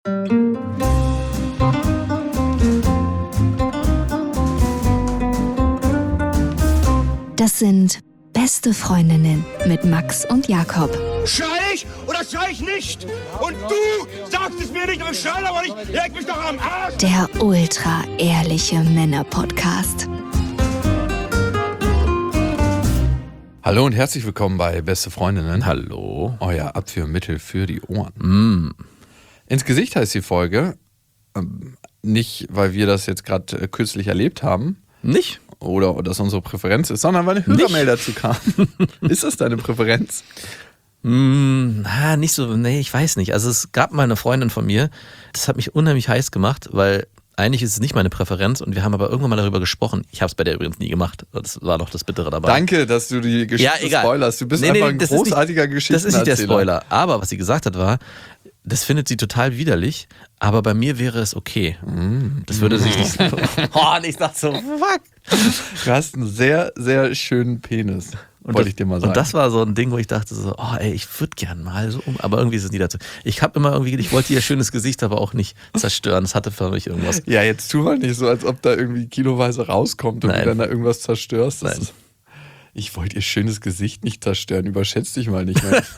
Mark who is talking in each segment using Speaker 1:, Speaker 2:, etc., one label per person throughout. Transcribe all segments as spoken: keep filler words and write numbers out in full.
Speaker 1: Das sind Beste Freundinnen mit Max und Jakob.
Speaker 2: Schrei ich oder schrei ich nicht? Und du sagst es mir nicht und schrei aber nicht. Leg mich doch am Arsch.
Speaker 1: Der ultra-ehrliche Männer-Podcast.
Speaker 3: Hallo und herzlich willkommen bei Beste Freundinnen.
Speaker 4: Hallo.
Speaker 3: Euer Abführmittel für die Ohren.
Speaker 4: Mm.
Speaker 3: Ins Gesicht heißt die Folge. Ähm, nicht, weil wir das jetzt gerade äh, kürzlich erlebt haben.
Speaker 4: Nicht?
Speaker 3: Oder dass unsere Präferenz ist, sondern weil eine Hörermail dazu kam. Ist das deine Präferenz?
Speaker 4: Mm, na, nicht so, nee, ich weiß nicht. Also es gab mal eine Freundin von mir, das hat mich unheimlich heiß gemacht, weil eigentlich ist es nicht meine Präferenz und wir haben aber irgendwann mal darüber gesprochen. Ich habe es bei der übrigens nie gemacht. Das war doch das Bittere dabei.
Speaker 3: Danke, dass du die Geschichte
Speaker 4: ja,
Speaker 3: spoilerst. Du bist
Speaker 4: nee, nee,
Speaker 3: einfach ein großartiger
Speaker 4: nicht,
Speaker 3: Geschichtenerzähler.
Speaker 4: Das ist nicht der Spoiler. Aber was sie gesagt hat war, das findet sie total widerlich, aber bei mir wäre es okay. Das würde sich nicht so... Oh, und ich dachte so, fuck.
Speaker 3: Du hast einen sehr, sehr schönen Penis,
Speaker 4: Und
Speaker 3: wollte
Speaker 4: das,
Speaker 3: ich dir mal sagen.
Speaker 4: Und das war so ein Ding, wo ich dachte so, oh ey, ich würde gern mal so um, aber irgendwie ist es nie dazu. Ich habe immer irgendwie, ich wollte ihr schönes Gesicht aber auch nicht zerstören. Das hatte für mich irgendwas.
Speaker 3: Ja, jetzt tu mal nicht so, als ob da irgendwie kiloweise rauskommt und
Speaker 4: Nein.
Speaker 3: du dann da irgendwas zerstörst. Das
Speaker 4: Nein.
Speaker 3: ist, ich wollte ihr schönes Gesicht nicht zerstören. Überschätz dich mal nicht mehr.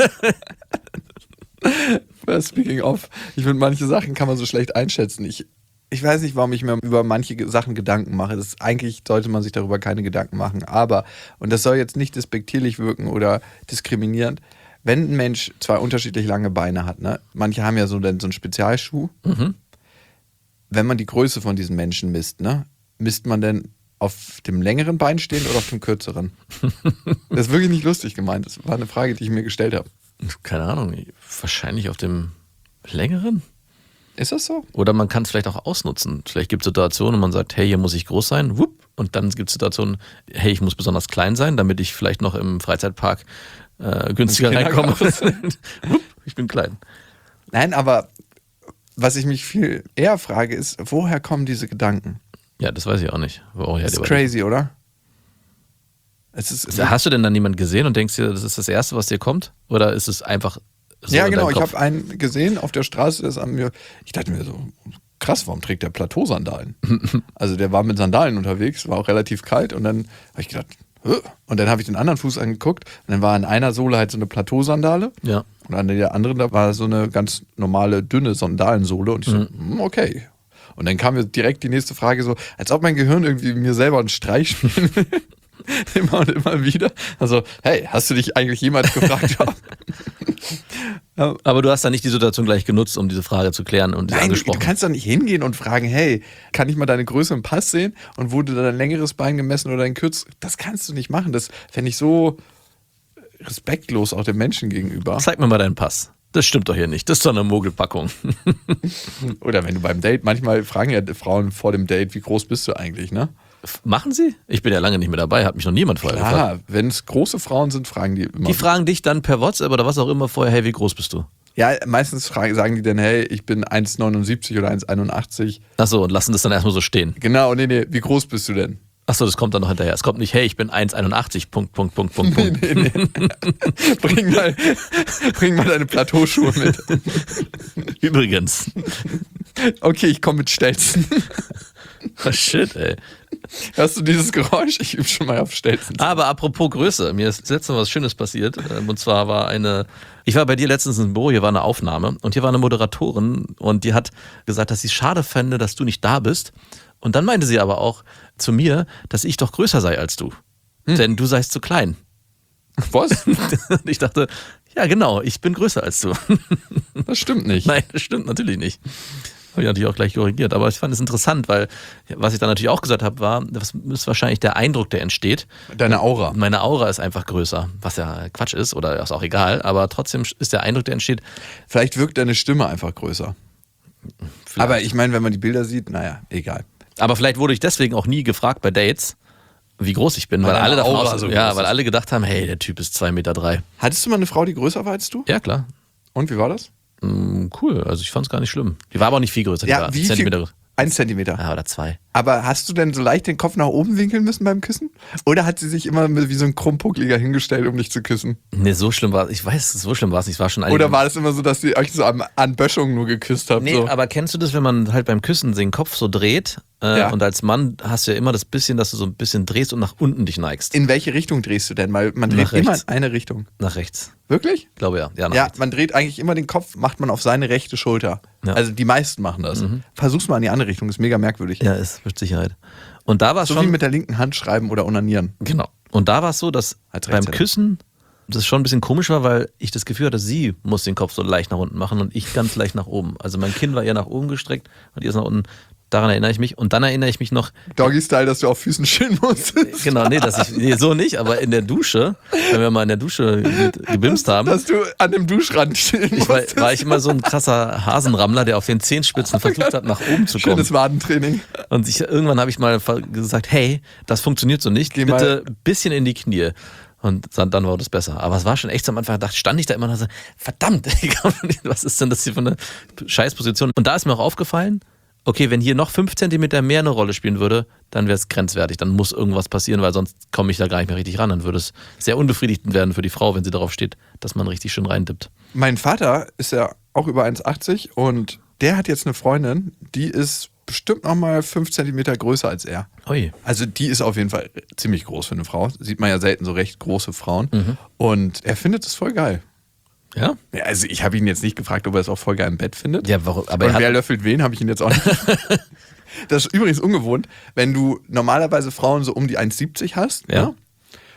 Speaker 3: Speaking of, ich finde, manche Sachen kann man so schlecht einschätzen. Ich, ich weiß nicht, warum ich mir über manche Sachen Gedanken mache. Das ist, eigentlich sollte man sich darüber keine Gedanken machen. Aber, und das soll jetzt nicht despektierlich wirken oder diskriminierend, wenn ein Mensch zwei unterschiedlich lange Beine hat, ne? Manche haben ja so, so einen Spezialschuh.
Speaker 4: Mhm.
Speaker 3: Wenn man die Größe von diesen Menschen misst, ne? Misst man denn auf dem längeren Bein stehen oder auf dem kürzeren? Das ist wirklich nicht lustig gemeint. Das war eine Frage, die ich mir gestellt habe.
Speaker 4: Keine Ahnung, wahrscheinlich auf dem längeren?
Speaker 3: Ist das so?
Speaker 4: Oder man kann es vielleicht auch ausnutzen. Vielleicht gibt es Situationen, wo man sagt, hey, hier muss ich groß sein, wupp. Und dann gibt es Situationen, hey, ich muss besonders klein sein, damit ich vielleicht noch im Freizeitpark äh, günstiger reinkomme. Wupp, ich bin klein.
Speaker 3: Nein, aber was ich mich viel eher frage, ist, woher kommen diese Gedanken?
Speaker 4: Ja, das weiß ich auch nicht. Woher
Speaker 3: Das ist
Speaker 4: die-
Speaker 3: crazy, oder? Es ist,
Speaker 4: Hast du denn dann jemanden gesehen und denkst dir, das ist das Erste, was dir kommt? Oder ist es einfach so
Speaker 3: ja,
Speaker 4: in
Speaker 3: genau.
Speaker 4: deinem
Speaker 3: Ich
Speaker 4: Kopf?
Speaker 3: habe einen gesehen auf der Straße, der ist an mir. Ich dachte mir so, krass, warum trägt der Plateausandalen? Also der war mit Sandalen unterwegs, war auch relativ kalt und dann habe ich gedacht, Hö? Und dann habe ich den anderen Fuß angeguckt und dann war an einer Sohle halt so eine Plateausandale
Speaker 4: Ja.
Speaker 3: und an der anderen da war so eine ganz normale, dünne Sandalensohle und ich so, hm, okay. Und dann kam mir direkt die nächste Frage so, als ob mein Gehirn irgendwie mir selber einen Streich spielen will. Immer und immer wieder. Also, hey, hast du dich eigentlich jemals gefragt?
Speaker 4: Aber du hast dann nicht die Situation gleich genutzt, um diese Frage zu klären und die
Speaker 3: Nein, du
Speaker 4: angesprochen.
Speaker 3: kannst doch nicht hingehen und fragen, hey, kann ich mal deine Größe im Pass sehen? Und wurde da ein längeres Bein gemessen oder ein kürzeres? Das kannst du nicht machen. Das fände ich so respektlos auch dem Menschen gegenüber.
Speaker 4: Zeig mir mal deinen Pass. Das stimmt doch hier nicht. Das ist doch eine Mogelpackung.
Speaker 3: Oder wenn du beim Date, manchmal fragen ja Frauen vor dem Date, wie groß bist du eigentlich, ne?
Speaker 4: Machen sie? Ich bin ja lange nicht mehr dabei, hat mich noch niemand vorher gefragt.
Speaker 3: Klar, wenn es große Frauen sind, fragen die immer.
Speaker 4: Die fragen dich dann per WhatsApp oder was auch immer vorher, hey, wie groß bist du?
Speaker 3: Ja, meistens fragen, sagen die dann, hey, ich bin eins Komma neunundsiebzig oder eins Komma einundachtzig.
Speaker 4: Achso, und lassen das dann erstmal so stehen.
Speaker 3: Genau, nee, nee, wie groß bist du denn?
Speaker 4: Achso, das kommt dann noch hinterher. Es kommt nicht, hey, ich bin eins Komma einundachtzig, Punkt, Punkt, Punkt, Punkt, Punkt.
Speaker 3: Nee, nee. bring, mal, bring mal deine Plateauschuhe mit.
Speaker 4: Übrigens.
Speaker 3: Okay, ich komme mit Stelzen.
Speaker 4: Oh, shit, ey.
Speaker 3: Hörst du dieses Geräusch? Ich übe schon mal auf Stelzen.
Speaker 4: Aber apropos Größe, mir ist letztens was Schönes passiert. Und zwar war eine, ich war bei dir letztens im Büro, hier war eine Aufnahme und hier war eine Moderatorin und die hat gesagt, dass sie es schade fände, dass du nicht da bist. Und dann meinte sie aber auch zu mir, dass ich doch größer sei als du. Hm. Denn du seist zu klein.
Speaker 3: Was?
Speaker 4: Und ich dachte, ja genau, ich bin größer als du.
Speaker 3: Das stimmt nicht.
Speaker 4: Nein, das stimmt natürlich nicht. Habe ich natürlich auch gleich korrigiert. Aber ich fand es interessant, weil was ich dann natürlich auch gesagt habe, war, das ist wahrscheinlich der Eindruck, der entsteht.
Speaker 3: Deine Aura.
Speaker 4: Meine Aura ist einfach größer, was ja Quatsch ist oder ist auch egal. Aber trotzdem ist der Eindruck, der entsteht.
Speaker 3: Vielleicht wirkt deine Stimme einfach größer.
Speaker 4: Vielleicht.
Speaker 3: Aber ich meine, wenn man die Bilder sieht, naja, egal.
Speaker 4: Aber vielleicht wurde ich deswegen auch nie gefragt bei Dates, wie groß ich bin, weil,
Speaker 3: Weil
Speaker 4: alle
Speaker 3: deine
Speaker 4: davon
Speaker 3: Aura
Speaker 4: aus,
Speaker 3: so
Speaker 4: ja,
Speaker 3: groß
Speaker 4: weil
Speaker 3: ist.
Speaker 4: alle gedacht haben, hey, der Typ ist zwei Meter drei.
Speaker 3: Hattest du mal eine Frau, die größer war als du?
Speaker 4: Ja, klar.
Speaker 3: Und wie war das?
Speaker 4: Mm, cool, also ich fand es gar nicht schlimm. Die war aber auch nicht viel größer. Die war
Speaker 3: wie
Speaker 4: Zentimeter
Speaker 3: viel?
Speaker 4: größer.
Speaker 3: Ein Zentimeter.
Speaker 4: Ja, oder zwei.
Speaker 3: Aber hast du denn so leicht den Kopf nach oben winkeln müssen beim Küssen? Oder hat sie sich immer wie so ein Krummpuckliger hingestellt, um dich zu küssen?
Speaker 4: Nee, so schlimm war es. Ich weiß, so schlimm war es nicht. Es war schon
Speaker 3: Oder war das immer so, dass sie euch so an, an Böschung nur geküsst habt?
Speaker 4: Nee,
Speaker 3: so?
Speaker 4: aber kennst du das, wenn man halt beim Küssen den Kopf so dreht? Äh,
Speaker 3: Ja.
Speaker 4: Und als Mann hast du ja immer das bisschen, dass du so ein bisschen drehst und nach unten dich neigst.
Speaker 3: In welche Richtung drehst du denn? Weil man dreht
Speaker 4: Nach
Speaker 3: immer in
Speaker 4: rechts.
Speaker 3: eine Richtung.
Speaker 4: Nach rechts.
Speaker 3: Wirklich?
Speaker 4: Ich glaube ja. Ja, nach
Speaker 3: Ja,
Speaker 4: rechts.
Speaker 3: man dreht eigentlich immer den Kopf, macht man auf seine rechte Schulter.
Speaker 4: Ja.
Speaker 3: Also die meisten machen das. Versuch's mal in die andere Richtung, ist mega merkwürdig.
Speaker 4: Ja, ist mit Sicherheit. Und da war es
Speaker 3: So
Speaker 4: schon.
Speaker 3: wie mit der linken Hand schreiben oder onanieren.
Speaker 4: Genau. Und da war es so, dass
Speaker 3: Als
Speaker 4: beim
Speaker 3: Rechtshänder.
Speaker 4: Küssen das schon ein bisschen komisch war, weil ich das Gefühl hatte, sie muss den Kopf so leicht nach unten machen und ich ganz leicht nach oben. Also mein Kinn war eher nach oben gestreckt und ihr ist nach unten. Daran erinnere ich mich. Und dann erinnere ich mich noch,
Speaker 3: Doggy-Style, dass du auf Füßen chillen musstest.
Speaker 4: genau, nee, dass ich, nee, so nicht, aber in der Dusche, wenn wir mal in der Dusche mit- gebimst haben,
Speaker 3: Dass du an dem Duschrand chillen
Speaker 4: ich war,
Speaker 3: musstest.
Speaker 4: war ich immer so ein krasser Hasenrammler, der auf den Zehenspitzen versucht hat, nach oben zu kommen.
Speaker 3: Schönes Wadentraining.
Speaker 4: Und ich, irgendwann habe ich mal gesagt, hey, das funktioniert so nicht,
Speaker 3: Geh
Speaker 4: bitte ein bisschen in die Knie. Und dann, dann war das besser. Aber es war schon echt so am Anfang, da stand ich da immer und so, verdammt, was ist denn das hier für eine Scheißposition? Und da ist mir auch aufgefallen, okay, wenn hier noch fünf Zentimeter mehr eine Rolle spielen würde, dann wäre es grenzwertig. Dann muss irgendwas passieren, weil sonst komme ich da gar nicht mehr richtig ran. Dann würde es sehr unbefriedigend werden für die Frau, wenn sie darauf steht, dass man richtig schön reindippt.
Speaker 3: Mein Vater ist ja auch über eins achtzig und der hat jetzt eine Freundin, die ist bestimmt noch mal fünf Zentimeter größer als er.
Speaker 4: Ui.
Speaker 3: Also die ist auf jeden Fall ziemlich groß für eine Frau. Sieht man ja selten so recht große Frauen.
Speaker 4: Mhm.
Speaker 3: Und er findet es voll geil.
Speaker 4: Ja?
Speaker 3: Ja, also ich habe ihn jetzt nicht gefragt, ob er es auch voll geil im Bett findet.
Speaker 4: Ja, warum? Aber
Speaker 3: Und
Speaker 4: er hat,
Speaker 3: wer löffelt wen, habe ich ihn jetzt auch nicht. Das ist übrigens ungewohnt, wenn du normalerweise Frauen so um die eins siebzig hast,
Speaker 4: Ja.
Speaker 3: ne?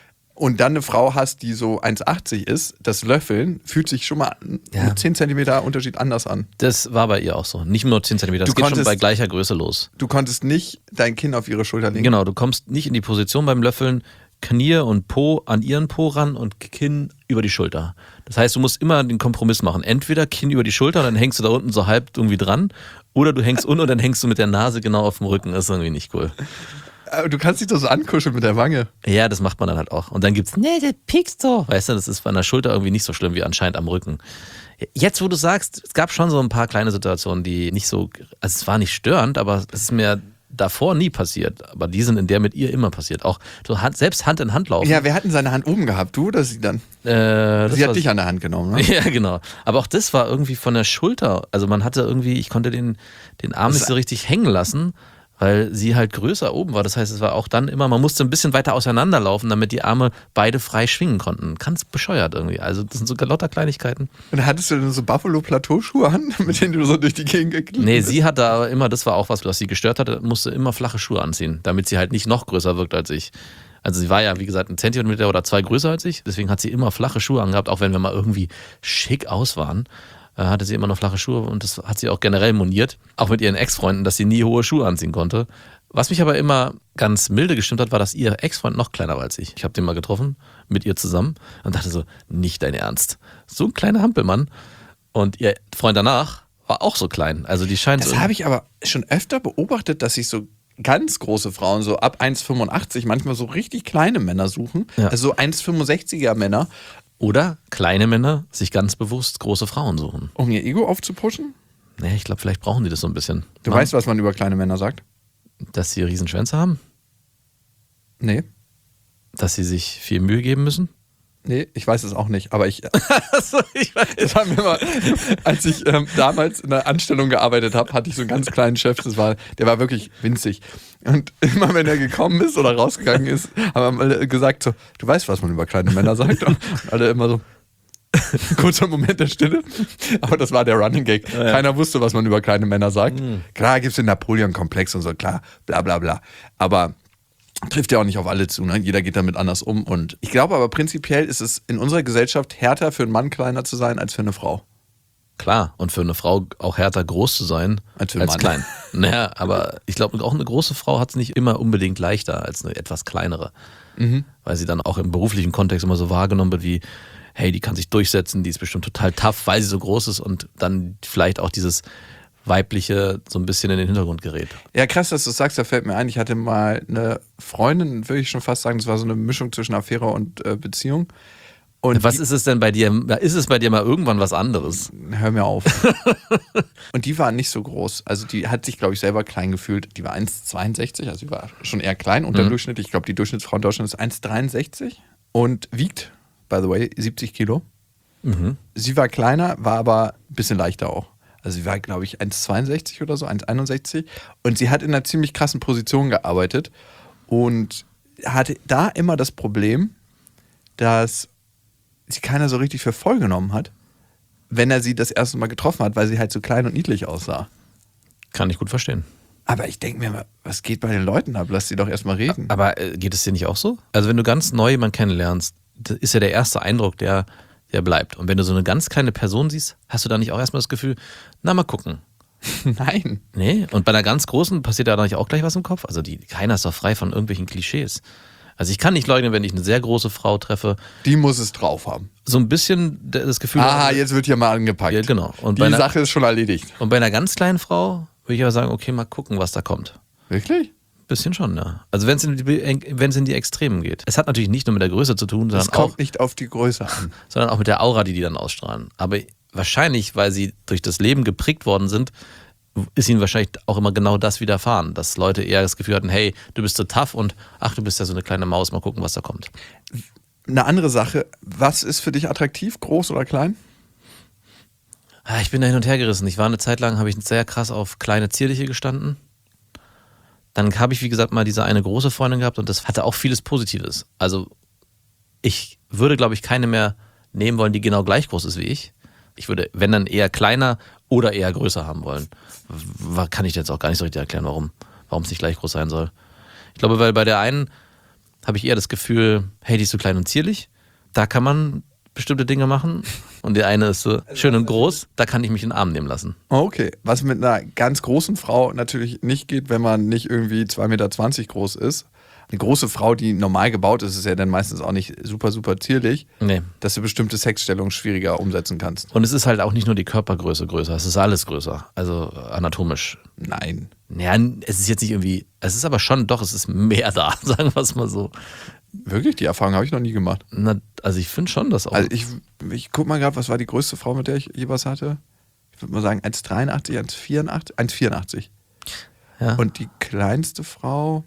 Speaker 3: Und dann eine Frau hast, die so eins achtzig ist, das Löffeln fühlt sich schon mal
Speaker 4: Ja.
Speaker 3: mit zehn Zentimeter Unterschied anders an.
Speaker 4: das war bei ihr auch so. Nicht nur zehn Zentimeter. Das
Speaker 3: Du
Speaker 4: geht schon
Speaker 3: konntest-
Speaker 4: bei gleicher Größe los.
Speaker 3: Du konntest nicht dein Kinn auf ihre Schulter legen.
Speaker 4: Genau, du kommst nicht in die Position beim Löffeln, Knie und Po an ihren Po ran und Kinn über die Schulter. Das heißt, du musst immer den Kompromiss machen. Entweder Kinn über die Schulter und dann hängst du da unten so halb irgendwie dran, oder du hängst unten und dann hängst du mit der Nase genau auf dem Rücken. Das ist irgendwie nicht cool.
Speaker 3: Aber du kannst dich doch so ankuscheln mit der Wange.
Speaker 4: Ja, das macht man dann halt auch. Und dann gibt's, nee, der piekst so. Weißt du, das ist bei einer Schulter irgendwie nicht so schlimm wie anscheinend am Rücken. Jetzt, wo du sagst, es gab schon so ein paar kleine Situationen, die nicht so, also es war nicht störend, aber es ist mir davor nie passiert. Aber die sind in der mit ihr immer passiert. Auch so Hand, selbst Hand in Hand laufen.
Speaker 3: Ja, wer hat denn seine Hand oben gehabt? Du oder sie dann?
Speaker 4: Äh, das
Speaker 3: Sie
Speaker 4: war-
Speaker 3: hat dich an der Hand genommen, ne?
Speaker 4: Ja, genau. Aber auch das war irgendwie von der Schulter. Also man hatte irgendwie, ich konnte den, den Arm
Speaker 3: Das
Speaker 4: nicht so richtig hängen lassen, weil sie halt größer oben war. Das heißt, es war auch dann immer, man musste ein bisschen weiter auseinanderlaufen, damit die Arme beide frei schwingen konnten. Ganz bescheuert irgendwie. Also das sind so lauter Kleinigkeiten.
Speaker 3: Und hattest du denn so Buffalo-Plateauschuhe an, mit denen du so durch die Gegend geglitten
Speaker 4: Nee,
Speaker 3: bist?
Speaker 4: sie hatte aber immer, das war auch was, was sie gestört hatte, musste immer flache Schuhe anziehen, damit sie halt nicht noch größer wirkt als ich. Also sie war ja, wie gesagt, ein Zentimeter oder zwei größer als ich. Deswegen hat sie immer flache Schuhe angehabt, auch wenn wir mal irgendwie schick aus waren. äh, Hatte sie immer noch flache Schuhe und das hat sie auch generell moniert, auch mit ihren Ex-Freunden, dass sie nie hohe Schuhe anziehen konnte. Was mich aber immer ganz milde gestimmt hat, war, dass ihr Ex-Freund noch kleiner war als ich. Ich habe den mal getroffen, mit ihr zusammen und dachte so, nicht dein Ernst. So ein kleiner Hampelmann. Und ihr Freund danach war auch so klein. Also die scheint
Speaker 3: Das
Speaker 4: so.
Speaker 3: habe ich aber schon öfter beobachtet, dass sich so ganz große Frauen, so ab eins fünfundachtzig, manchmal so richtig kleine Männer suchen.
Speaker 4: Ja.
Speaker 3: Also so eins fünfundsechziger Männer,
Speaker 4: Oder kleine Männer sich ganz bewusst große Frauen suchen.
Speaker 3: um ihr Ego aufzupushen.
Speaker 4: Nee, ich glaube, vielleicht brauchen die das so ein bisschen.
Speaker 3: Du
Speaker 4: Man-
Speaker 3: weißt, was man über kleine Männer sagt?
Speaker 4: dass sie Riesenschwänze haben?
Speaker 3: Nee.
Speaker 4: Dass sie sich viel Mühe geben müssen?
Speaker 3: Nee, ich weiß es auch nicht, aber ich,
Speaker 4: Achso, ich weiß.
Speaker 3: das haben wir mal, als ich ähm, damals in einer Anstellung gearbeitet habe, hatte ich so einen ganz kleinen Chef, das war, der war wirklich winzig. Und immer wenn er gekommen ist oder rausgegangen ist, haben wir alle gesagt so, du weißt, was man über kleine Männer sagt? Und alle immer so, kurzer Moment der Stille. Aber das war der Running Gag.
Speaker 4: Ja, ja.
Speaker 3: Keiner wusste, was man über kleine Männer sagt.
Speaker 4: Mhm.
Speaker 3: Klar gibt es den Napoleon-Komplex und so, klar, bla bla bla. Aber trifft ja auch nicht auf alle zu, ne? Jeder geht damit anders um. Und ich glaube aber prinzipiell ist es in unserer Gesellschaft härter für einen Mann kleiner zu sein als für eine Frau.
Speaker 4: Klar, und für eine Frau auch härter groß zu sein
Speaker 3: Als für
Speaker 4: als
Speaker 3: einen
Speaker 4: klein. Naja, aber ich glaube, auch eine große Frau hat es nicht immer unbedingt leichter als eine etwas kleinere.
Speaker 3: Mhm.
Speaker 4: Weil sie dann auch im beruflichen Kontext immer so wahrgenommen wird wie, hey, die kann sich durchsetzen, die ist bestimmt total tough, weil sie so groß ist und dann vielleicht auch dieses Weibliche so ein bisschen in den Hintergrund gerät.
Speaker 3: Ja, krass, dass du das sagst, da fällt mir ein, ich hatte mal eine Freundin, würde ich schon fast sagen, das war so eine Mischung zwischen Affäre und äh, Beziehung. Und
Speaker 4: Was
Speaker 3: die,
Speaker 4: ist es denn bei dir? Ist es bei dir mal irgendwann was anderes?
Speaker 3: Hör mir auf. Und die war nicht so groß. Also die hat sich, glaube ich, selber klein gefühlt. Die war eins Komma zweiundsechzig, also die war schon eher klein unter
Speaker 4: Mhm.
Speaker 3: Durchschnitt. Ich glaube, die Durchschnittsfrau in Deutschland ist eins Komma dreiundsechzig und wiegt, by the way, siebzig Kilo.
Speaker 4: Mhm.
Speaker 3: Sie war kleiner, war aber ein bisschen leichter auch. Also sie war, glaube ich, eins Komma zweiundsechzig oder so, eins Komma einundsechzig. Und sie hat in einer ziemlich krassen Position gearbeitet und hatte da immer das Problem, dass sie keiner so richtig für voll genommen hat, wenn er sie das erste Mal getroffen hat, weil sie halt so klein und niedlich aussah.
Speaker 4: Kann ich gut verstehen.
Speaker 3: Aber ich denke mir mal, was geht bei den Leuten ab? Lass sie doch erstmal reden.
Speaker 4: Aber äh, geht es dir nicht auch so? Also wenn du ganz neu jemanden kennenlernst, das ist ja der erste Eindruck, der, der bleibt. Und wenn du so eine ganz kleine Person siehst, hast du da nicht auch erstmal das Gefühl, na mal gucken.
Speaker 3: Nein.
Speaker 4: Nee, und bei einer ganz großen passiert da nicht auch gleich was im Kopf? Also die, keiner ist doch frei von irgendwelchen Klischees. Also ich kann nicht leugnen, wenn ich eine sehr große Frau treffe,
Speaker 3: Die muss es drauf haben.
Speaker 4: so ein bisschen das Gefühl
Speaker 3: Ah,
Speaker 4: habe,
Speaker 3: jetzt wird hier mal angepackt.
Speaker 4: ja, genau. Und
Speaker 3: Die
Speaker 4: bei, einer,
Speaker 3: Sache ist schon erledigt.
Speaker 4: und bei einer ganz kleinen Frau würde ich aber sagen, okay, mal gucken, was da kommt.
Speaker 3: Wirklich?
Speaker 4: Bisschen schon, ja. Also wenn es in, die- wenn es in die Extremen geht. Es hat natürlich nicht nur mit der Größe zu tun,
Speaker 3: Das
Speaker 4: sondern auch,
Speaker 3: kommt nicht auf die Größe an.
Speaker 4: sondern auch mit der Aura, die die dann ausstrahlen. Aber wahrscheinlich, weil sie durch das Leben geprägt worden sind, ist ihnen wahrscheinlich auch immer genau das widerfahren, dass Leute eher das Gefühl hatten, hey, du bist so tough und ach, du bist ja so eine kleine Maus, mal gucken, was da kommt.
Speaker 3: Eine andere Sache, was ist für dich attraktiv, groß oder klein?
Speaker 4: Ah, Ich bin da hin und her gerissen. Ich war eine Zeit lang, habe ich sehr krass auf kleine Zierliche gestanden. Dann habe ich, wie gesagt, mal diese eine große Freundin gehabt und das hatte auch vieles Positives. Also ich würde, glaube ich, keine mehr nehmen wollen, die genau gleich groß ist wie ich. Ich würde, wenn dann eher kleiner oder eher größer haben wollen. W- Kann ich jetzt auch gar nicht so richtig erklären, warum, warum es nicht gleich groß sein soll. Ich glaube, weil bei der einen habe ich eher das Gefühl, hey, die ist so klein und zierlich. Da kann man bestimmte Dinge machen. Und die eine ist so schön und groß, da kann ich mich in den Arm nehmen lassen.
Speaker 3: Okay, was mit einer ganz großen Frau natürlich nicht geht, wenn man nicht irgendwie zwei Meter zwanzig groß ist. Eine große Frau, die normal gebaut ist, ist ja dann meistens auch nicht super, super zierlich,
Speaker 4: Nee.
Speaker 3: dass du bestimmte Sexstellungen schwieriger umsetzen kannst.
Speaker 4: Und es ist halt auch nicht nur die Körpergröße größer, es ist alles größer. Also anatomisch.
Speaker 3: Nein.
Speaker 4: Ja, es ist jetzt nicht irgendwie, es ist aber schon, doch, es ist mehr da, sagen wir es mal so.
Speaker 3: Wirklich, die Erfahrung habe ich noch nie gemacht.
Speaker 4: Na, also ich finde schon, dass auch.
Speaker 3: Also ich, ich guck mal gerade, was war die größte Frau, mit der ich je was hatte? Ich würde mal sagen eins Komma dreiundachtzig, eins Komma vierundachtzig, eins Komma vierundachtzig.
Speaker 4: ja.
Speaker 3: Und die kleinste Frau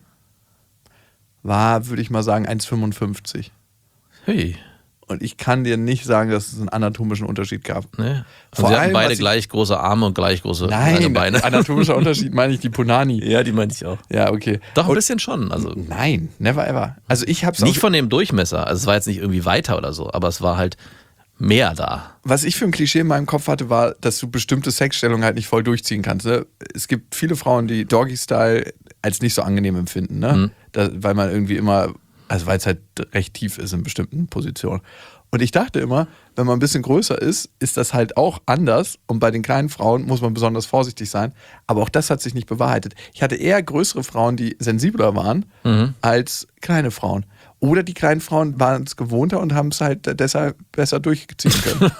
Speaker 3: war, würde ich mal sagen, eins Komma fünfundfünfzig.
Speaker 4: Hey,
Speaker 3: Und ich kann dir nicht sagen, dass es einen anatomischen Unterschied gab.
Speaker 4: ne?
Speaker 3: Vor
Speaker 4: Und sie hatten
Speaker 3: allem,
Speaker 4: beide
Speaker 3: was ich-
Speaker 4: gleich große Arme und gleich große lange
Speaker 3: Nein,
Speaker 4: Beine.
Speaker 3: anatomischer Unterschied meine ich die Punani.
Speaker 4: Ja, die meinte ich auch.
Speaker 3: Ja, okay.
Speaker 4: Doch, ein
Speaker 3: Und-
Speaker 4: bisschen schon. Also
Speaker 3: Nein, never ever. Also ich hab's
Speaker 4: nicht
Speaker 3: auch,
Speaker 4: von dem Durchmesser. Also es war jetzt nicht irgendwie weiter oder so, aber es war halt mehr da.
Speaker 3: was ich für ein Klischee in meinem Kopf hatte, war, dass du bestimmte Sexstellungen halt nicht voll durchziehen kannst. Ne? Es gibt viele Frauen, die Doggy-Style als nicht so angenehm empfinden, ne?
Speaker 4: Mhm.
Speaker 3: Da, weil man irgendwie immer, also weil es halt recht tief ist in bestimmten Positionen. Und ich dachte immer, wenn man ein bisschen größer ist, ist das halt auch anders. Und bei den kleinen Frauen muss man besonders vorsichtig sein. Aber auch das hat sich nicht bewahrheitet. Ich hatte eher größere Frauen, die sensibler waren,
Speaker 4: Mhm.
Speaker 3: als kleine Frauen. Oder die kleinen Frauen waren es gewohnter und haben es halt deshalb besser durchziehen können.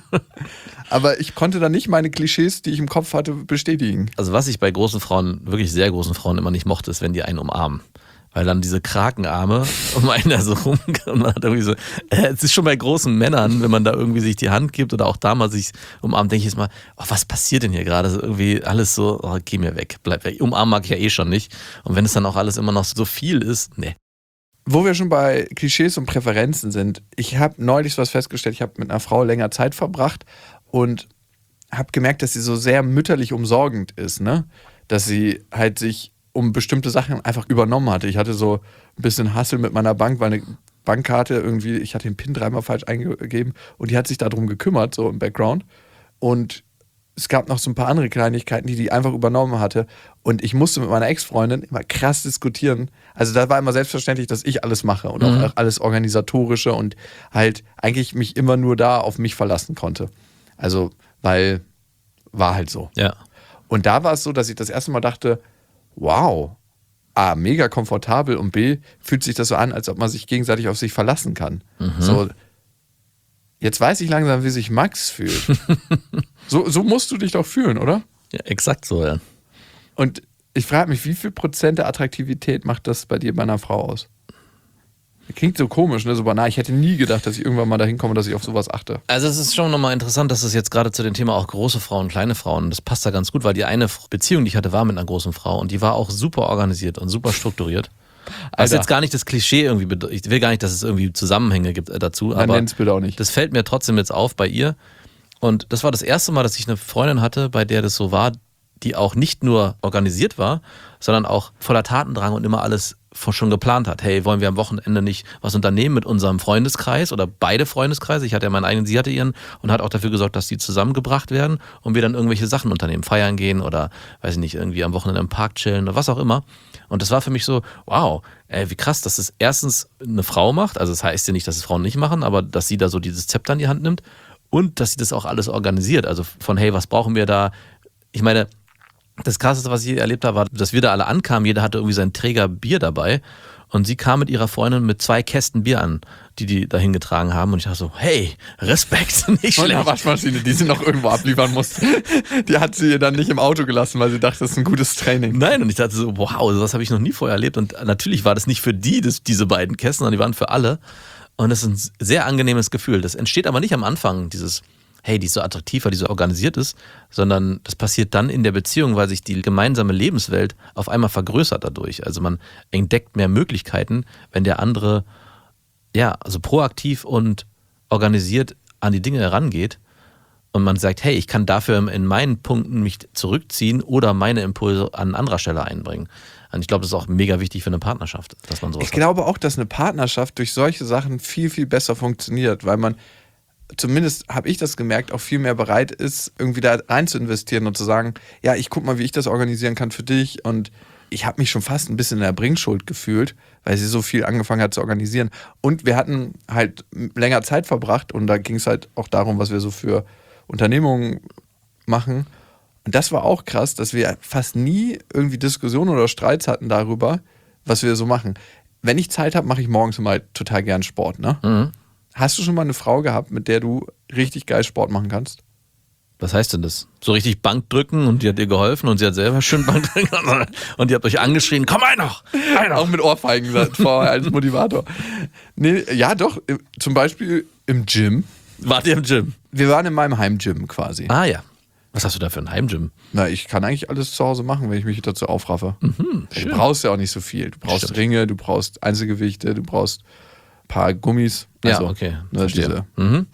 Speaker 3: Aber ich konnte dann nicht meine Klischees, die ich im Kopf hatte, bestätigen.
Speaker 4: Also was ich bei großen Frauen, wirklich sehr großen Frauen immer nicht mochte, ist, wenn die einen umarmen. Weil dann diese Krakenarme um einen da so rum und man hat irgendwie so, äh, es ist schon bei großen Männern, wenn man da irgendwie sich die Hand gibt oder auch da mal sich umarmt, denke ich jetzt mal, oh, was passiert denn hier gerade? So irgendwie alles so, oh, geh mir weg, bleib weg. Umarmen mag ich ja eh schon nicht. Und wenn es dann auch alles immer noch so viel ist, ne.
Speaker 3: Wo wir schon bei Klischees und Präferenzen sind, ich habe neulich was festgestellt, ich habe mit einer Frau länger Zeit verbracht und habe gemerkt, dass sie so sehr mütterlich umsorgend ist, ne? Dass sie halt sich um bestimmte Sachen einfach übernommen hatte. Ich hatte so ein bisschen Hassel mit meiner Bank, weil eine Bankkarte irgendwie, ich hatte den PIN dreimal falsch eingegeben und die hat sich darum gekümmert, so im Background. Und es gab noch so ein paar andere Kleinigkeiten, die die einfach übernommen hatte. Und ich musste mit meiner Ex-Freundin immer krass diskutieren. Also da war immer selbstverständlich, dass ich alles mache und
Speaker 4: Mhm.
Speaker 3: auch alles Organisatorische und halt eigentlich mich immer nur da auf mich verlassen konnte. Also, weil war halt so.
Speaker 4: Ja.
Speaker 3: Und da war es so, dass ich das erste Mal dachte, wow, A, mega komfortabel und B, fühlt sich das so an, als ob man sich gegenseitig auf sich verlassen kann. So, jetzt weiß ich langsam, wie sich Max fühlt. so, so musst du dich doch fühlen, oder?
Speaker 4: Ja, exakt so, ja.
Speaker 3: Und ich frage mich, wie viel Prozent der Attraktivität macht das bei dir bei einer Frau aus? Klingt so komisch, ne? So banal. Ich hätte nie gedacht, dass ich irgendwann mal dahin komme, dass ich auf sowas achte.
Speaker 4: Also es ist schon nochmal interessant, dass es jetzt gerade zu dem Thema auch große Frauen, kleine Frauen, das passt da ganz gut, weil die eine Beziehung, die ich hatte, war mit einer großen Frau und die war auch super organisiert und super strukturiert. Das ist jetzt gar nicht das Klischee irgendwie, ich will gar nicht, dass es irgendwie Zusammenhänge gibt dazu, aber
Speaker 3: nenn's bitte auch nicht.
Speaker 4: Das fällt mir trotzdem jetzt auf bei ihr. Und das war das erste Mal, dass ich eine Freundin hatte, bei der das so war, die auch nicht nur organisiert war, sondern auch voller Tatendrang und immer alles schon geplant hat. Hey, wollen wir am Wochenende nicht was unternehmen mit unserem Freundeskreis oder beide Freundeskreise? Ich hatte ja meinen eigenen, sie hatte ihren und hat auch dafür gesorgt, dass die zusammengebracht werden und wir dann irgendwelche Sachen unternehmen, feiern gehen oder, weiß ich nicht, irgendwie am Wochenende im Park chillen oder was auch immer. Und das war für mich so, wow, ey, wie krass, dass es erstens eine Frau macht, also das heißt ja nicht, dass es Frauen nicht machen, aber dass sie da so dieses Zepter in die Hand nimmt und dass sie das auch alles organisiert, also von, hey, was brauchen wir da? Ich meine, das Krasseste, was ich erlebt habe, war, dass wir da alle ankamen. Jeder hatte irgendwie seinen Träger Bier dabei. Und sie kam mit ihrer Freundin mit zwei Kästen Bier an, die die da hingetragen haben. Und ich dachte so, hey, Respekt, nicht
Speaker 3: Und
Speaker 4: schlecht.
Speaker 3: eine Waschmaschine, die sie noch irgendwo abliefern musste. Die hat sie ihr dann nicht im Auto gelassen, weil sie dachte, das ist ein gutes Training.
Speaker 4: Nein, und ich dachte so, wow, sowas habe ich noch nie vorher erlebt. Und natürlich war das nicht für die, das, diese beiden Kästen, sondern die waren für alle. Und das ist ein sehr angenehmes Gefühl. Das entsteht aber nicht am Anfang, dieses hey, die ist so attraktiv, weil die so organisiert ist, sondern das passiert dann in der Beziehung, weil sich die gemeinsame Lebenswelt auf einmal vergrößert dadurch. Also man entdeckt mehr Möglichkeiten, wenn der andere ja, also proaktiv und organisiert an die Dinge herangeht und man sagt, hey, ich kann dafür in meinen Punkten mich zurückziehen oder meine Impulse an anderer Stelle einbringen. Und ich glaube, das ist auch mega wichtig für eine Partnerschaft, dass man sowas
Speaker 3: Ich glaube auch, dass eine Partnerschaft durch solche Sachen viel, viel besser funktioniert, weil man zumindest habe ich das gemerkt, auch viel mehr bereit ist, irgendwie da rein zu investieren und zu sagen, ja, ich guck mal, wie ich das organisieren kann für dich. Und ich habe mich schon fast ein bisschen in der Bringschuld gefühlt, weil sie so viel angefangen hat zu organisieren. Und wir hatten halt länger Zeit verbracht und da ging es halt auch darum, was wir so für Unternehmungen machen. Und das war auch krass, dass wir fast nie irgendwie Diskussionen oder Streits hatten darüber, was wir so machen. Wenn ich Zeit habe, mache ich morgens immer total gern Sport, ne? Mhm. Hast du schon mal eine Frau gehabt, mit der du richtig geil Sport machen kannst?
Speaker 4: Was heißt denn das? So richtig Bank drücken und die hat dir geholfen und sie hat selber schön Bank drücken und die hat euch angeschrien, komm ein noch, ein noch.
Speaker 3: Auch mit Ohrfeigen vorher als Motivator. Nee, ja doch, zum Beispiel im Gym.
Speaker 4: Wart ihr im Gym?
Speaker 3: Wir waren in meinem Heimgym quasi.
Speaker 4: Ah ja. Was hast du da für ein Heimgym?
Speaker 3: Na, ich kann eigentlich alles zu Hause machen, wenn ich mich dazu aufraffe.
Speaker 4: Mhm,
Speaker 3: du brauchst ja auch nicht so viel. Du brauchst Stimmt. Ringe, du brauchst Einzelgewichte, du brauchst ein paar Gummis. Also,
Speaker 4: ja, okay.
Speaker 3: Ne, diese. Mhm.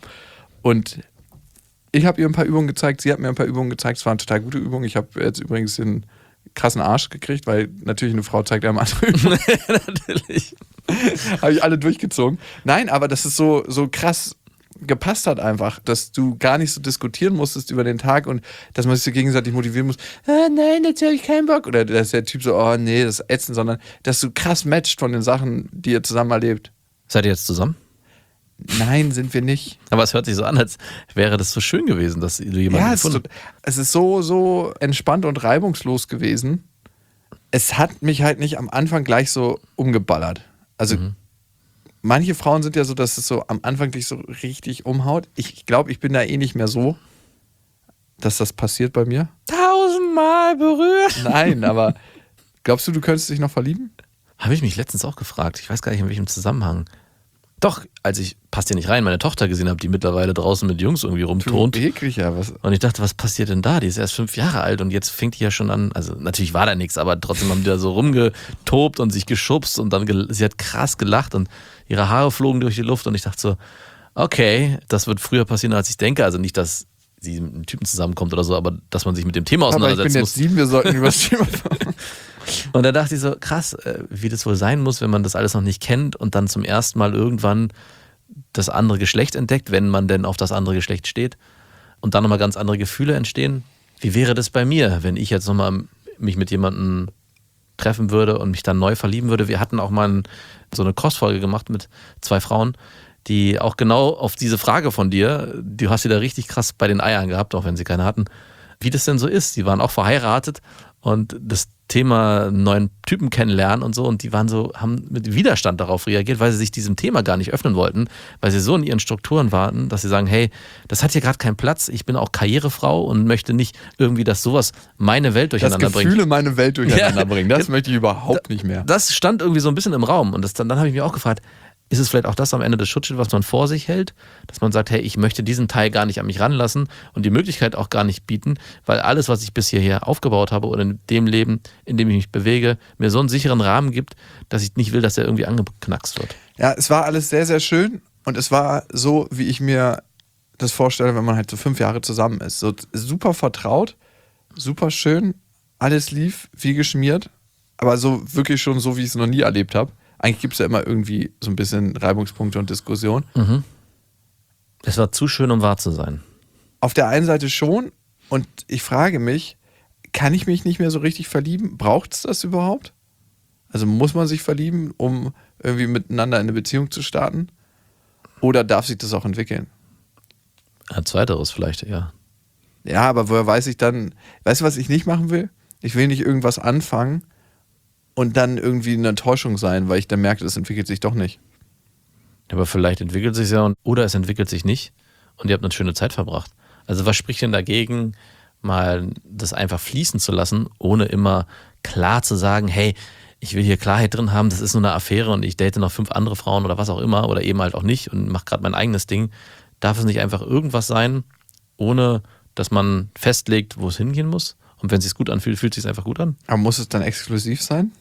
Speaker 3: Und ich habe ihr ein paar Übungen gezeigt, sie hat mir ein paar Übungen gezeigt. Es waren total gute Übungen. Ich habe jetzt übrigens den krassen Arsch gekriegt, weil natürlich eine Frau zeigt einem andere Übungen.
Speaker 4: Natürlich.
Speaker 3: Habe ich alle durchgezogen. Nein, aber das ist so, so krass gepasst hat einfach, dass du gar nicht so diskutieren musstest über den Tag und dass man sich so gegenseitig motivieren muss, ah, nein, jetzt habe ich keinen Bock. Oder dass der Typ so, oh nee, das ist ätzend, sondern dass du krass matcht von den Sachen, die ihr zusammen erlebt.
Speaker 4: Seid ihr jetzt zusammen?
Speaker 3: Nein, sind wir nicht.
Speaker 4: Aber es hört sich so an, als wäre das so schön gewesen, dass du jemanden
Speaker 3: ja,
Speaker 4: gefunden
Speaker 3: hast. Ja, es ist so, so entspannt und reibungslos gewesen. Es hat mich halt nicht am Anfang gleich so umgeballert. Also mhm. manche Frauen sind ja so, dass es so am Anfang dich so richtig umhaut. Ich glaube, ich bin da eh nicht mehr so, dass das passiert bei mir.
Speaker 4: Tausendmal berührt.
Speaker 3: Nein, aber glaubst du, du könntest dich noch verlieben?
Speaker 4: Habe ich mich letztens auch gefragt. Ich weiß gar nicht, in welchem Zusammenhang. Doch, als ich, passt ja nicht rein, meine Tochter gesehen habe, die mittlerweile draußen mit Jungs irgendwie rumturnt.
Speaker 3: Eklig, ja, was?
Speaker 4: Und ich dachte, was passiert denn da? Die ist erst fünf Jahre alt und jetzt fängt die ja schon an, also natürlich war da nichts, aber trotzdem haben die da so rumgetobt und sich geschubst und dann, ge- sie hat krass gelacht und ihre Haare flogen durch die Luft und ich dachte so, okay, das wird früher passieren, als ich denke. Also nicht, dass sie mit einem Typen zusammenkommt oder so, aber dass man sich mit dem Thema auseinandersetzen muss.
Speaker 3: Aber ich bin jetzt sieben, wir sollten über das Thema fahren.
Speaker 4: Und da dachte ich so, krass, wie das wohl sein muss, wenn man das alles noch nicht kennt und dann zum ersten Mal irgendwann das andere Geschlecht entdeckt, wenn man denn auf das andere Geschlecht steht und dann nochmal ganz andere Gefühle entstehen. Wie wäre das bei mir, wenn ich jetzt nochmal mich mit jemandem treffen würde und mich dann neu verlieben würde? Wir hatten auch mal ein, so eine Kostfolge gemacht mit zwei Frauen, die auch genau auf diese Frage von dir, du hast sie da richtig krass bei den Eiern gehabt, auch wenn sie keine hatten, wie das denn so ist. Die waren auch verheiratet und das Thema neuen Typen kennenlernen und so und die waren so, haben mit Widerstand darauf reagiert, weil sie sich diesem Thema gar nicht öffnen wollten, weil sie so in ihren Strukturen warten, dass sie sagen, hey, das hat hier gerade keinen Platz, ich bin auch Karrierefrau und möchte nicht irgendwie, dass sowas meine Welt durcheinander bringt.
Speaker 3: Das Gefühle meine Welt durcheinander ja, bringen, das möchte ich überhaupt nicht mehr.
Speaker 4: Das stand irgendwie so ein bisschen im Raum und das, dann, dann habe ich mich auch gefragt, ist es vielleicht auch das am Ende des Schutzschilds, was man vor sich hält, dass man sagt, hey, ich möchte diesen Teil gar nicht an mich ranlassen und die Möglichkeit auch gar nicht bieten, weil alles, was ich bis hierher aufgebaut habe oder in dem Leben, in dem ich mich bewege, mir so einen sicheren Rahmen gibt, dass ich nicht will, dass er irgendwie angeknackst wird.
Speaker 3: Ja, es war alles sehr, sehr schön und es war so, wie ich mir das vorstelle, wenn man halt so fünf Jahre zusammen ist. So super vertraut, super schön, alles lief wie geschmiert, aber so wirklich schon so, wie ich es noch nie erlebt habe. Eigentlich gibt es ja immer irgendwie so ein bisschen Reibungspunkte und Diskussion.
Speaker 4: Mhm. Es war zu schön, um wahr zu sein.
Speaker 3: Auf der einen Seite schon und ich frage mich, kann ich mich nicht mehr so richtig verlieben? Braucht es das überhaupt? Also muss man sich verlieben, um irgendwie miteinander in eine Beziehung zu starten? Oder darf sich das auch entwickeln?
Speaker 4: Ja, zweiteres vielleicht, ja.
Speaker 3: Ja, aber woher weiß ich dann, weißt du, was ich nicht machen will? Ich will nicht irgendwas anfangen und dann irgendwie eine Enttäuschung sein, weil ich dann merke, das entwickelt sich doch nicht.
Speaker 4: Aber vielleicht entwickelt sich ja und, oder es entwickelt sich nicht und ihr habt eine schöne Zeit verbracht. Also was spricht denn dagegen, mal das einfach fließen zu lassen, ohne immer klar zu sagen, hey, ich will hier Klarheit drin haben, das ist nur eine Affäre und ich date noch fünf andere Frauen oder was auch immer oder eben halt auch nicht und mache gerade mein eigenes Ding. Darf es nicht einfach irgendwas sein, ohne dass man festlegt, wo es hingehen muss? Und wenn es sich gut anfühlt, fühlt es sich einfach gut an?
Speaker 3: Aber muss es dann exklusiv sein?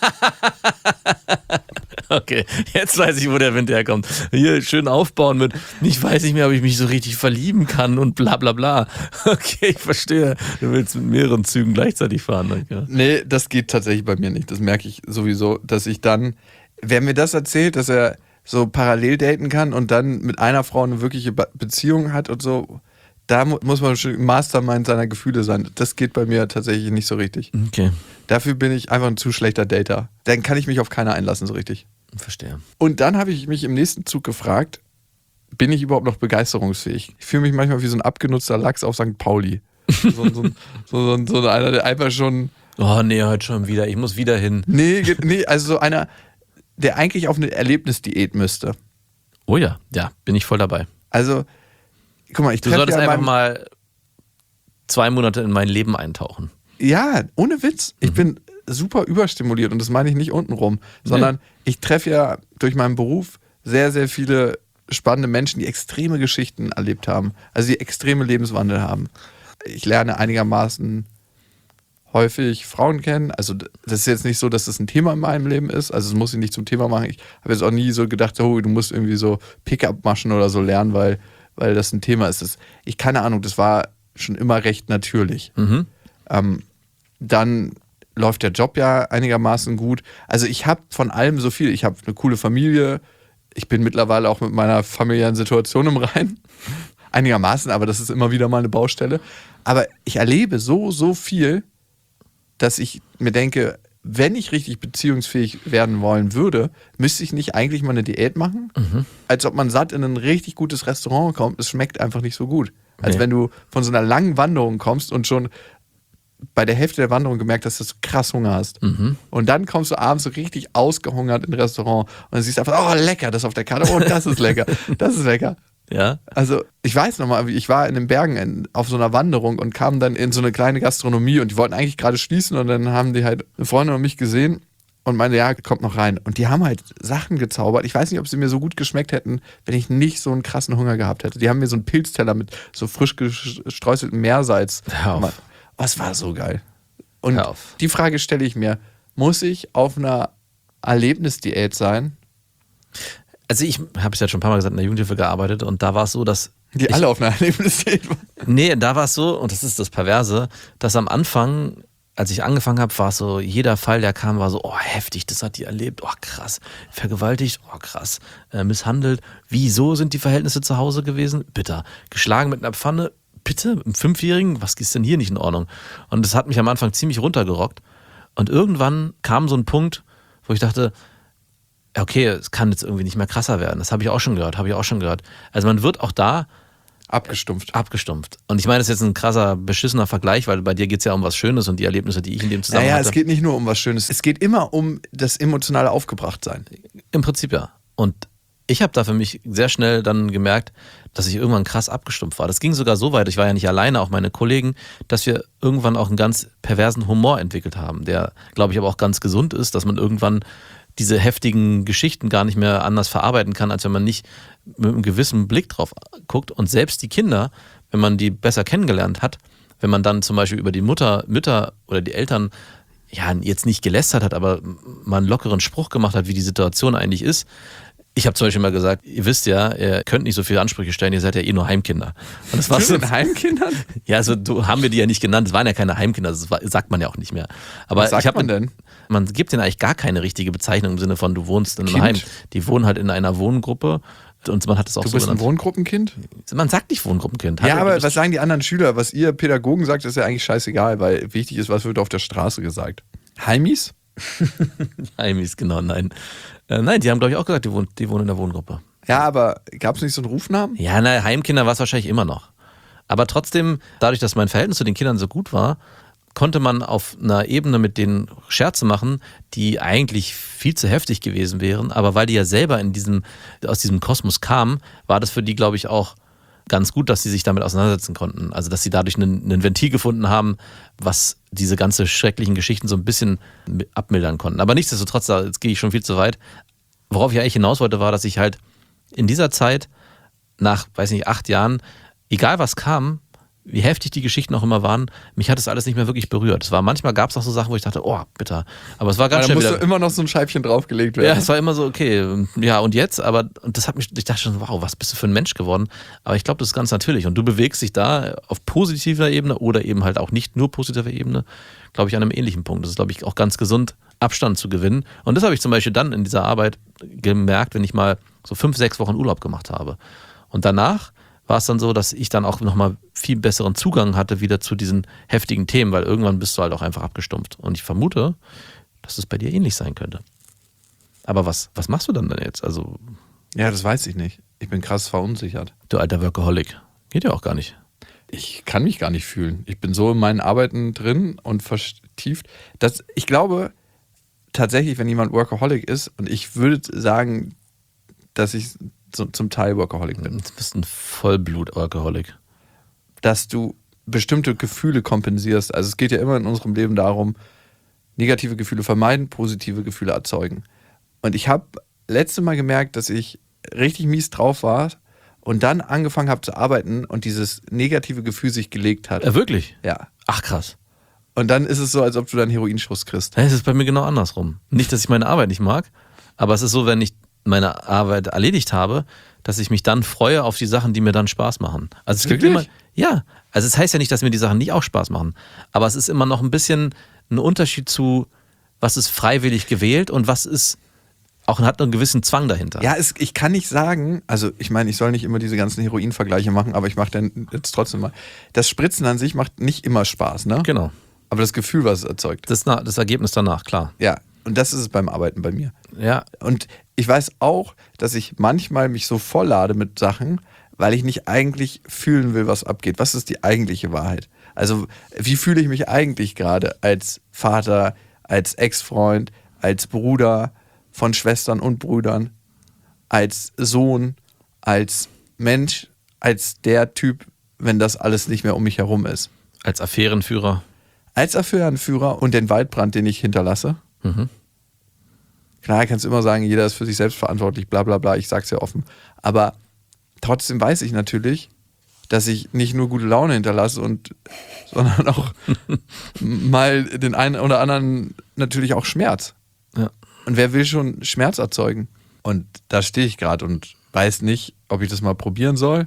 Speaker 4: Okay, jetzt weiß ich, wo der Wind herkommt. Hier schön aufbauen mit, ich weiß nicht mehr, ob ich mich so richtig verlieben kann und bla bla bla. Okay, ich verstehe. Du willst mit mehreren Zügen gleichzeitig fahren. Okay.
Speaker 3: Nee, das geht tatsächlich bei mir nicht. Das merke ich sowieso, dass ich dann, wer mir das erzählt, dass er so parallel daten kann und dann mit einer Frau eine wirkliche Be- Beziehung hat und so, da mu- muss man schon Mastermind seiner Gefühle sein. Das geht bei mir tatsächlich nicht so richtig.
Speaker 4: Okay,
Speaker 3: Dafür bin ich einfach ein zu schlechter Dater. Dann kann ich mich auf keiner einlassen so richtig.
Speaker 4: verstehe.
Speaker 3: Und dann habe ich mich im nächsten Zug gefragt, bin ich überhaupt noch begeisterungsfähig? Ich fühle mich manchmal wie so ein abgenutzter Lachs auf Sankt Pauli. So, so, so, so, so, so einer, der einfach schon...
Speaker 4: Oh nee, heute schon wieder, ich muss wieder hin.
Speaker 3: Nee, geht- nee, also so einer, der eigentlich auf eine Erlebnisdiät müsste.
Speaker 4: Oh ja, ja, bin ich voll dabei.
Speaker 3: Also, guck mal, ich
Speaker 4: Du
Speaker 3: treffe
Speaker 4: solltest
Speaker 3: ja
Speaker 4: einfach
Speaker 3: meinem-
Speaker 4: mal zwei Monate in mein Leben eintauchen.
Speaker 3: Ja, ohne Witz. Ich
Speaker 4: Mhm.
Speaker 3: bin super überstimuliert und das meine ich nicht untenrum, sondern ich treffe ja durch meinen Beruf sehr, sehr viele spannende Menschen, die extreme Geschichten erlebt haben, also die extreme Lebenswandel haben. Ich lerne einigermaßen häufig Frauen kennen, also das ist jetzt nicht so, dass das ein Thema in meinem Leben ist, also das muss ich nicht zum Thema machen. Ich habe jetzt auch nie so gedacht, oh, du musst irgendwie so Pickup-Maschen oder so lernen, weil, weil das ein Thema ist. Das, ich keine Ahnung, das war schon immer recht natürlich.
Speaker 4: Mhm.
Speaker 3: Ähm, dann läuft der Job ja einigermaßen gut. Also ich habe von allem so viel. Ich habe eine coole Familie. Ich bin mittlerweile auch mit meiner familiären Situation im Reinen. Einigermaßen, aber das ist immer wieder mal eine Baustelle. Aber ich erlebe so, so viel, dass ich mir denke, wenn ich richtig beziehungsfähig werden wollen würde, müsste ich nicht eigentlich mal eine Diät machen?
Speaker 4: Mhm.
Speaker 3: Als ob man satt in ein richtig gutes Restaurant kommt. Es schmeckt einfach nicht so gut. Als
Speaker 4: Nee.
Speaker 3: wenn du von so einer langen Wanderung kommst und schon bei der Hälfte der Wanderung gemerkt hast, dass du krass Hunger hast.
Speaker 4: Mhm.
Speaker 3: Und dann kommst du abends so richtig ausgehungert in ein Restaurant und dann siehst du einfach, oh lecker, das auf der Karte, oh das ist lecker, das ist lecker.
Speaker 4: Ja?
Speaker 3: Also ich weiß noch mal, ich war in den Bergen in, auf so einer Wanderung und kam dann in so eine kleine Gastronomie und die wollten eigentlich gerade schließen und dann haben die halt eine Freundin und mich gesehen und meinte, ja, kommt noch rein. Und die haben halt Sachen gezaubert. Ich weiß nicht, ob sie mir so gut geschmeckt hätten, wenn ich nicht so einen krassen Hunger gehabt hätte. Die haben mir so einen Pilzteller mit so frisch gestreuseltem Meersalz
Speaker 4: Hör auf.
Speaker 3: gemacht. Was war so geil. Und
Speaker 4: Hör auf.
Speaker 3: die Frage stelle ich mir, muss ich auf einer Erlebnisdiät sein,
Speaker 4: Also ich habe es ja schon ein paar Mal gesagt, in der Jugendhilfe gearbeitet und da war es so, dass
Speaker 3: die
Speaker 4: ich,
Speaker 3: alle auf einer Erlebnisdiät waren?
Speaker 4: nee, da war es so, und das ist das Perverse, dass am Anfang, als ich angefangen habe, war es so, jeder Fall, der kam, war so, oh heftig, das hat die erlebt, oh krass, vergewaltigt, oh krass, äh, misshandelt, wieso sind die Verhältnisse zu Hause gewesen? Bitter. Geschlagen mit einer Pfanne, bitte, im Fünfjährigen, was ist denn hier nicht in Ordnung? Und das hat mich am Anfang ziemlich runtergerockt und irgendwann kam so ein Punkt, wo ich dachte, okay, es kann jetzt irgendwie nicht mehr krasser werden. Das habe ich auch schon gehört, habe ich auch schon gehört. Also man wird auch da
Speaker 3: Abgestumpft.
Speaker 4: abgestumpft. Und ich meine, das ist jetzt ein krasser, beschissener Vergleich, weil bei dir geht es ja um was Schönes und die Erlebnisse, die ich in dem Zusammenhang
Speaker 3: Naja,
Speaker 4: hatte.
Speaker 3: es geht nicht nur um was Schönes. Es geht immer um das emotionale Aufgebrachtsein.
Speaker 4: Im Prinzip ja. Und ich habe da für mich sehr schnell dann gemerkt, dass ich irgendwann krass abgestumpft war. Das ging sogar so weit, ich war ja nicht alleine, auch meine Kollegen, dass wir irgendwann auch einen ganz perversen Humor entwickelt haben, der, glaube ich, aber auch ganz gesund ist, dass man irgendwann diese heftigen Geschichten gar nicht mehr anders verarbeiten kann, als wenn man nicht mit einem gewissen Blick drauf guckt. Und selbst die Kinder, wenn man die besser kennengelernt hat, wenn man dann zum Beispiel über die Mutter, Mütter oder die Eltern ja jetzt nicht gelästert hat, aber mal einen lockeren Spruch gemacht hat, wie die Situation eigentlich ist. Ich habe zum Beispiel mal gesagt, ihr wisst ja, ihr könnt nicht so viele Ansprüche stellen, ihr seid ja eh nur Heimkinder. Und das war so
Speaker 3: den Heimkindern?
Speaker 4: Ja, also du, haben wir die ja nicht genannt, es waren ja keine Heimkinder, das war, sagt man ja auch nicht mehr. Aber
Speaker 3: Was sagt
Speaker 4: ich hab,
Speaker 3: man denn?
Speaker 4: Man gibt denen eigentlich gar keine richtige Bezeichnung im Sinne von, du wohnst in einem
Speaker 3: Kind.
Speaker 4: Heim. Die wohnen halt in einer Wohngruppe und man hat es auch
Speaker 3: Du
Speaker 4: so
Speaker 3: bist ein
Speaker 4: genannt.
Speaker 3: Wohngruppenkind?
Speaker 4: Man sagt nicht Wohngruppenkind.
Speaker 3: Ja,
Speaker 4: Hallo,
Speaker 3: aber
Speaker 4: du bist-
Speaker 3: was sagen die anderen Schüler? Was ihr Pädagogen sagt, ist ja eigentlich scheißegal, weil wichtig ist, was wird auf der Straße gesagt. Heimis?
Speaker 4: Heimis, genau, nein. Äh, nein, die haben, glaube ich, auch gesagt, die wohnen, die wohnen in der Wohngruppe.
Speaker 3: Ja, aber gab es nicht so einen Rufnamen?
Speaker 4: Ja, na, Heimkinder war es wahrscheinlich immer noch. Aber trotzdem, dadurch, dass mein Verhältnis zu den Kindern so gut war, konnte man auf einer Ebene mit denen Scherze machen, die eigentlich viel zu heftig gewesen wären. Aber weil die ja selber in diesem, aus diesem Kosmos kamen, war das für die, glaube ich, auch ganz gut, dass sie sich damit auseinandersetzen konnten. Also, dass sie dadurch einen, einen Ventil gefunden haben, was diese ganze schrecklichen Geschichten so ein bisschen abmildern konnten. Aber nichtsdestotrotz, jetzt gehe ich schon viel zu weit. Worauf ich eigentlich hinaus wollte, war, dass ich halt in dieser Zeit, nach, weiß nicht, acht Jahren, egal was kam, wie heftig die Geschichten auch immer waren, mich hat das alles nicht mehr wirklich berührt. Es war, manchmal gab es auch so Sachen, wo ich dachte, oh, bitter. Aber es war ganz
Speaker 3: Da
Speaker 4: schnell
Speaker 3: musste
Speaker 4: wieder...
Speaker 3: immer noch so ein Scheibchen draufgelegt
Speaker 4: Ja,
Speaker 3: werden.
Speaker 4: es war immer so, okay, ja, und jetzt? Aber und das hat mich, ich dachte schon, wow, was bist du für ein Mensch geworden? Aber ich glaube, das ist ganz natürlich. Und du bewegst dich da auf positiver Ebene oder eben halt auch nicht nur positiver Ebene, glaube ich, an einem ähnlichen Punkt. Das ist, glaube ich, auch ganz gesund, Abstand zu gewinnen. Und das habe ich zum Beispiel dann in dieser Arbeit gemerkt, wenn ich mal so fünf, sechs Wochen Urlaub gemacht habe. Und danach war es dann so, dass ich dann auch nochmal viel besseren Zugang hatte wieder zu diesen heftigen Themen, weil irgendwann bist du halt auch einfach abgestumpft. Und ich vermute, dass es bei dir ähnlich sein könnte. Aber was, was machst du dann denn jetzt? Also,
Speaker 3: Ja, das weiß ich nicht. Ich bin krass verunsichert.
Speaker 4: du alter Workaholic. Geht ja auch gar nicht.
Speaker 3: Ich kann mich gar nicht fühlen. Ich bin so in meinen Arbeiten drin und vertieft. Dass ich glaube tatsächlich, wenn jemand Workaholic ist, und ich würde sagen, dass ich so, zum Teil Workaholic bin,
Speaker 4: Du bist ein Vollblut-Workaholic.
Speaker 3: dass du bestimmte Gefühle kompensierst. Also es geht ja immer in unserem Leben darum, negative Gefühle vermeiden, positive Gefühle erzeugen. Und ich habe letzte Mal gemerkt, dass ich richtig mies drauf war und dann angefangen habe zu arbeiten und dieses negative Gefühl sich gelegt hat.
Speaker 4: Äh, wirklich?
Speaker 3: Ja.
Speaker 4: Ach, krass.
Speaker 3: Und dann ist es so, als ob du dann Heroinschuss kriegst.
Speaker 4: Es ist bei mir genau andersrum. Nicht, dass ich meine Arbeit nicht mag, aber es ist so, wenn ich meine Arbeit erledigt habe, dass ich mich dann freue auf die Sachen, die mir dann Spaß machen. Also es gibt
Speaker 3: Wirklich?
Speaker 4: immer, ja, also es heißt ja nicht, dass mir die Sachen nicht auch Spaß machen, aber es ist immer noch ein bisschen ein Unterschied zu, was ist freiwillig gewählt und was ist auch hat einen gewissen Zwang dahinter.
Speaker 3: Ja, es, ich kann nicht sagen, also ich meine, ich soll nicht immer diese ganzen Heroin-Vergleiche machen, aber ich mache dann jetzt trotzdem mal. Das Spritzen an sich macht nicht immer Spaß, ne?
Speaker 4: Genau.
Speaker 3: Aber das Gefühl, was es erzeugt.
Speaker 4: Das, das Ergebnis danach, klar.
Speaker 3: Ja, und das ist es beim Arbeiten bei mir.
Speaker 4: Ja,
Speaker 3: Und ich weiß auch, dass ich manchmal mich so volllade mit Sachen, weil ich nicht eigentlich fühlen will, was abgeht. Was ist die eigentliche Wahrheit? Also, wie fühle ich mich eigentlich gerade als Vater, als Ex-Freund, als Bruder von Schwestern und Brüdern, als Sohn, als Mensch, als der Typ, wenn das alles nicht mehr um mich herum ist?
Speaker 4: als Affärenführer.
Speaker 3: Als Affärenführer und den Waldbrand, den ich hinterlasse.
Speaker 4: Mhm.
Speaker 3: Klar, kannst du immer sagen, jeder ist für sich selbst verantwortlich, bla bla bla, ich sag's ja offen. Aber trotzdem weiß ich natürlich, dass ich nicht nur gute Laune hinterlasse, und, sondern auch mal den einen oder anderen natürlich auch Schmerz.
Speaker 4: Ja.
Speaker 3: Und wer will schon Schmerz erzeugen? Und da stehe ich gerade und weiß nicht, ob ich das mal probieren soll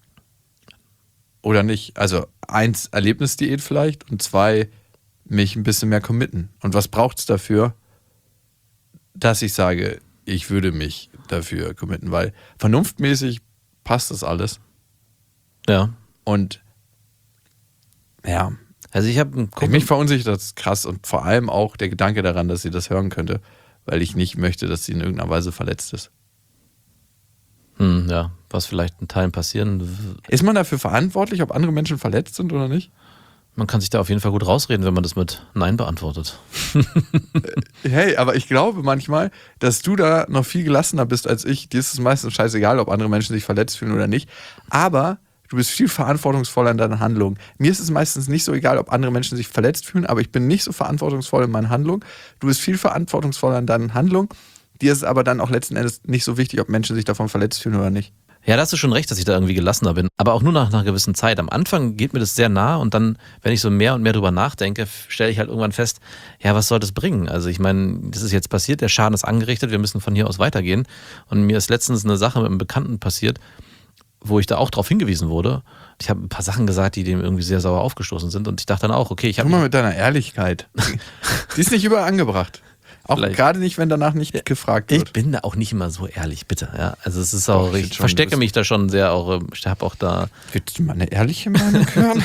Speaker 3: oder nicht. Also eins, Erlebnisdiät vielleicht, und zwei, mich ein bisschen mehr committen. Und was braucht es dafür, dass ich sage, ich würde mich dafür committen? Weil vernunftmäßig passt das alles.
Speaker 4: Ja.
Speaker 3: Und ja,
Speaker 4: Also ich habe einen Kumpel,
Speaker 3: mich verunsichert das krass, und vor allem auch der Gedanke daran, dass sie das hören könnte, weil ich nicht möchte, dass sie in irgendeiner Weise verletzt ist.
Speaker 4: hm, ja, was vielleicht in Teilen passieren w-
Speaker 3: Ist man dafür verantwortlich, ob andere Menschen verletzt sind oder nicht?
Speaker 4: Man kann sich da auf jeden Fall gut rausreden, wenn man das mit Nein beantwortet.
Speaker 3: Hey, aber ich glaube manchmal, dass du da noch viel gelassener bist als ich. Dir ist es meistens scheißegal, ob andere Menschen sich verletzt fühlen oder nicht. Aber Du bist viel verantwortungsvoller in deinen Handlungen. Mir ist es meistens nicht so egal, ob andere Menschen sich verletzt fühlen, aber ich bin nicht so verantwortungsvoll in meinen Handlungen. Du bist viel verantwortungsvoller in deinen Handlungen. Dir ist es aber dann auch letzten Endes nicht so wichtig, ob Menschen sich davon verletzt fühlen oder nicht.
Speaker 4: Ja, da hast du schon recht, dass ich da irgendwie gelassener bin. Aber auch nur nach einer gewissen Zeit. Am Anfang geht mir das sehr nah und dann, wenn ich so mehr und mehr drüber nachdenke, stelle ich halt irgendwann fest, ja, was soll das bringen? Also ich meine, das ist jetzt passiert, der Schaden ist angerichtet, wir müssen von hier aus weitergehen. Und mir ist letztens eine Sache mit einem Bekannten passiert, wo ich da auch drauf hingewiesen wurde. Ich habe ein paar Sachen gesagt, die dem irgendwie sehr sauer aufgestoßen sind und ich dachte dann auch, okay, ich habe...
Speaker 3: Guck mal mit deiner Ehrlichkeit. Die ist nicht überall angebracht. Auch
Speaker 4: Vielleicht.
Speaker 3: Gerade nicht, wenn danach nicht gefragt wird.
Speaker 4: Ich bin da auch nicht immer so ehrlich, bitte. Ja, also es ist auch,
Speaker 3: Doch, ich
Speaker 4: ich
Speaker 3: schon
Speaker 4: verstecke
Speaker 3: ein
Speaker 4: mich da schon sehr, auch, ich habe auch da...
Speaker 3: Willst du mal eine ehrliche Meinung hören?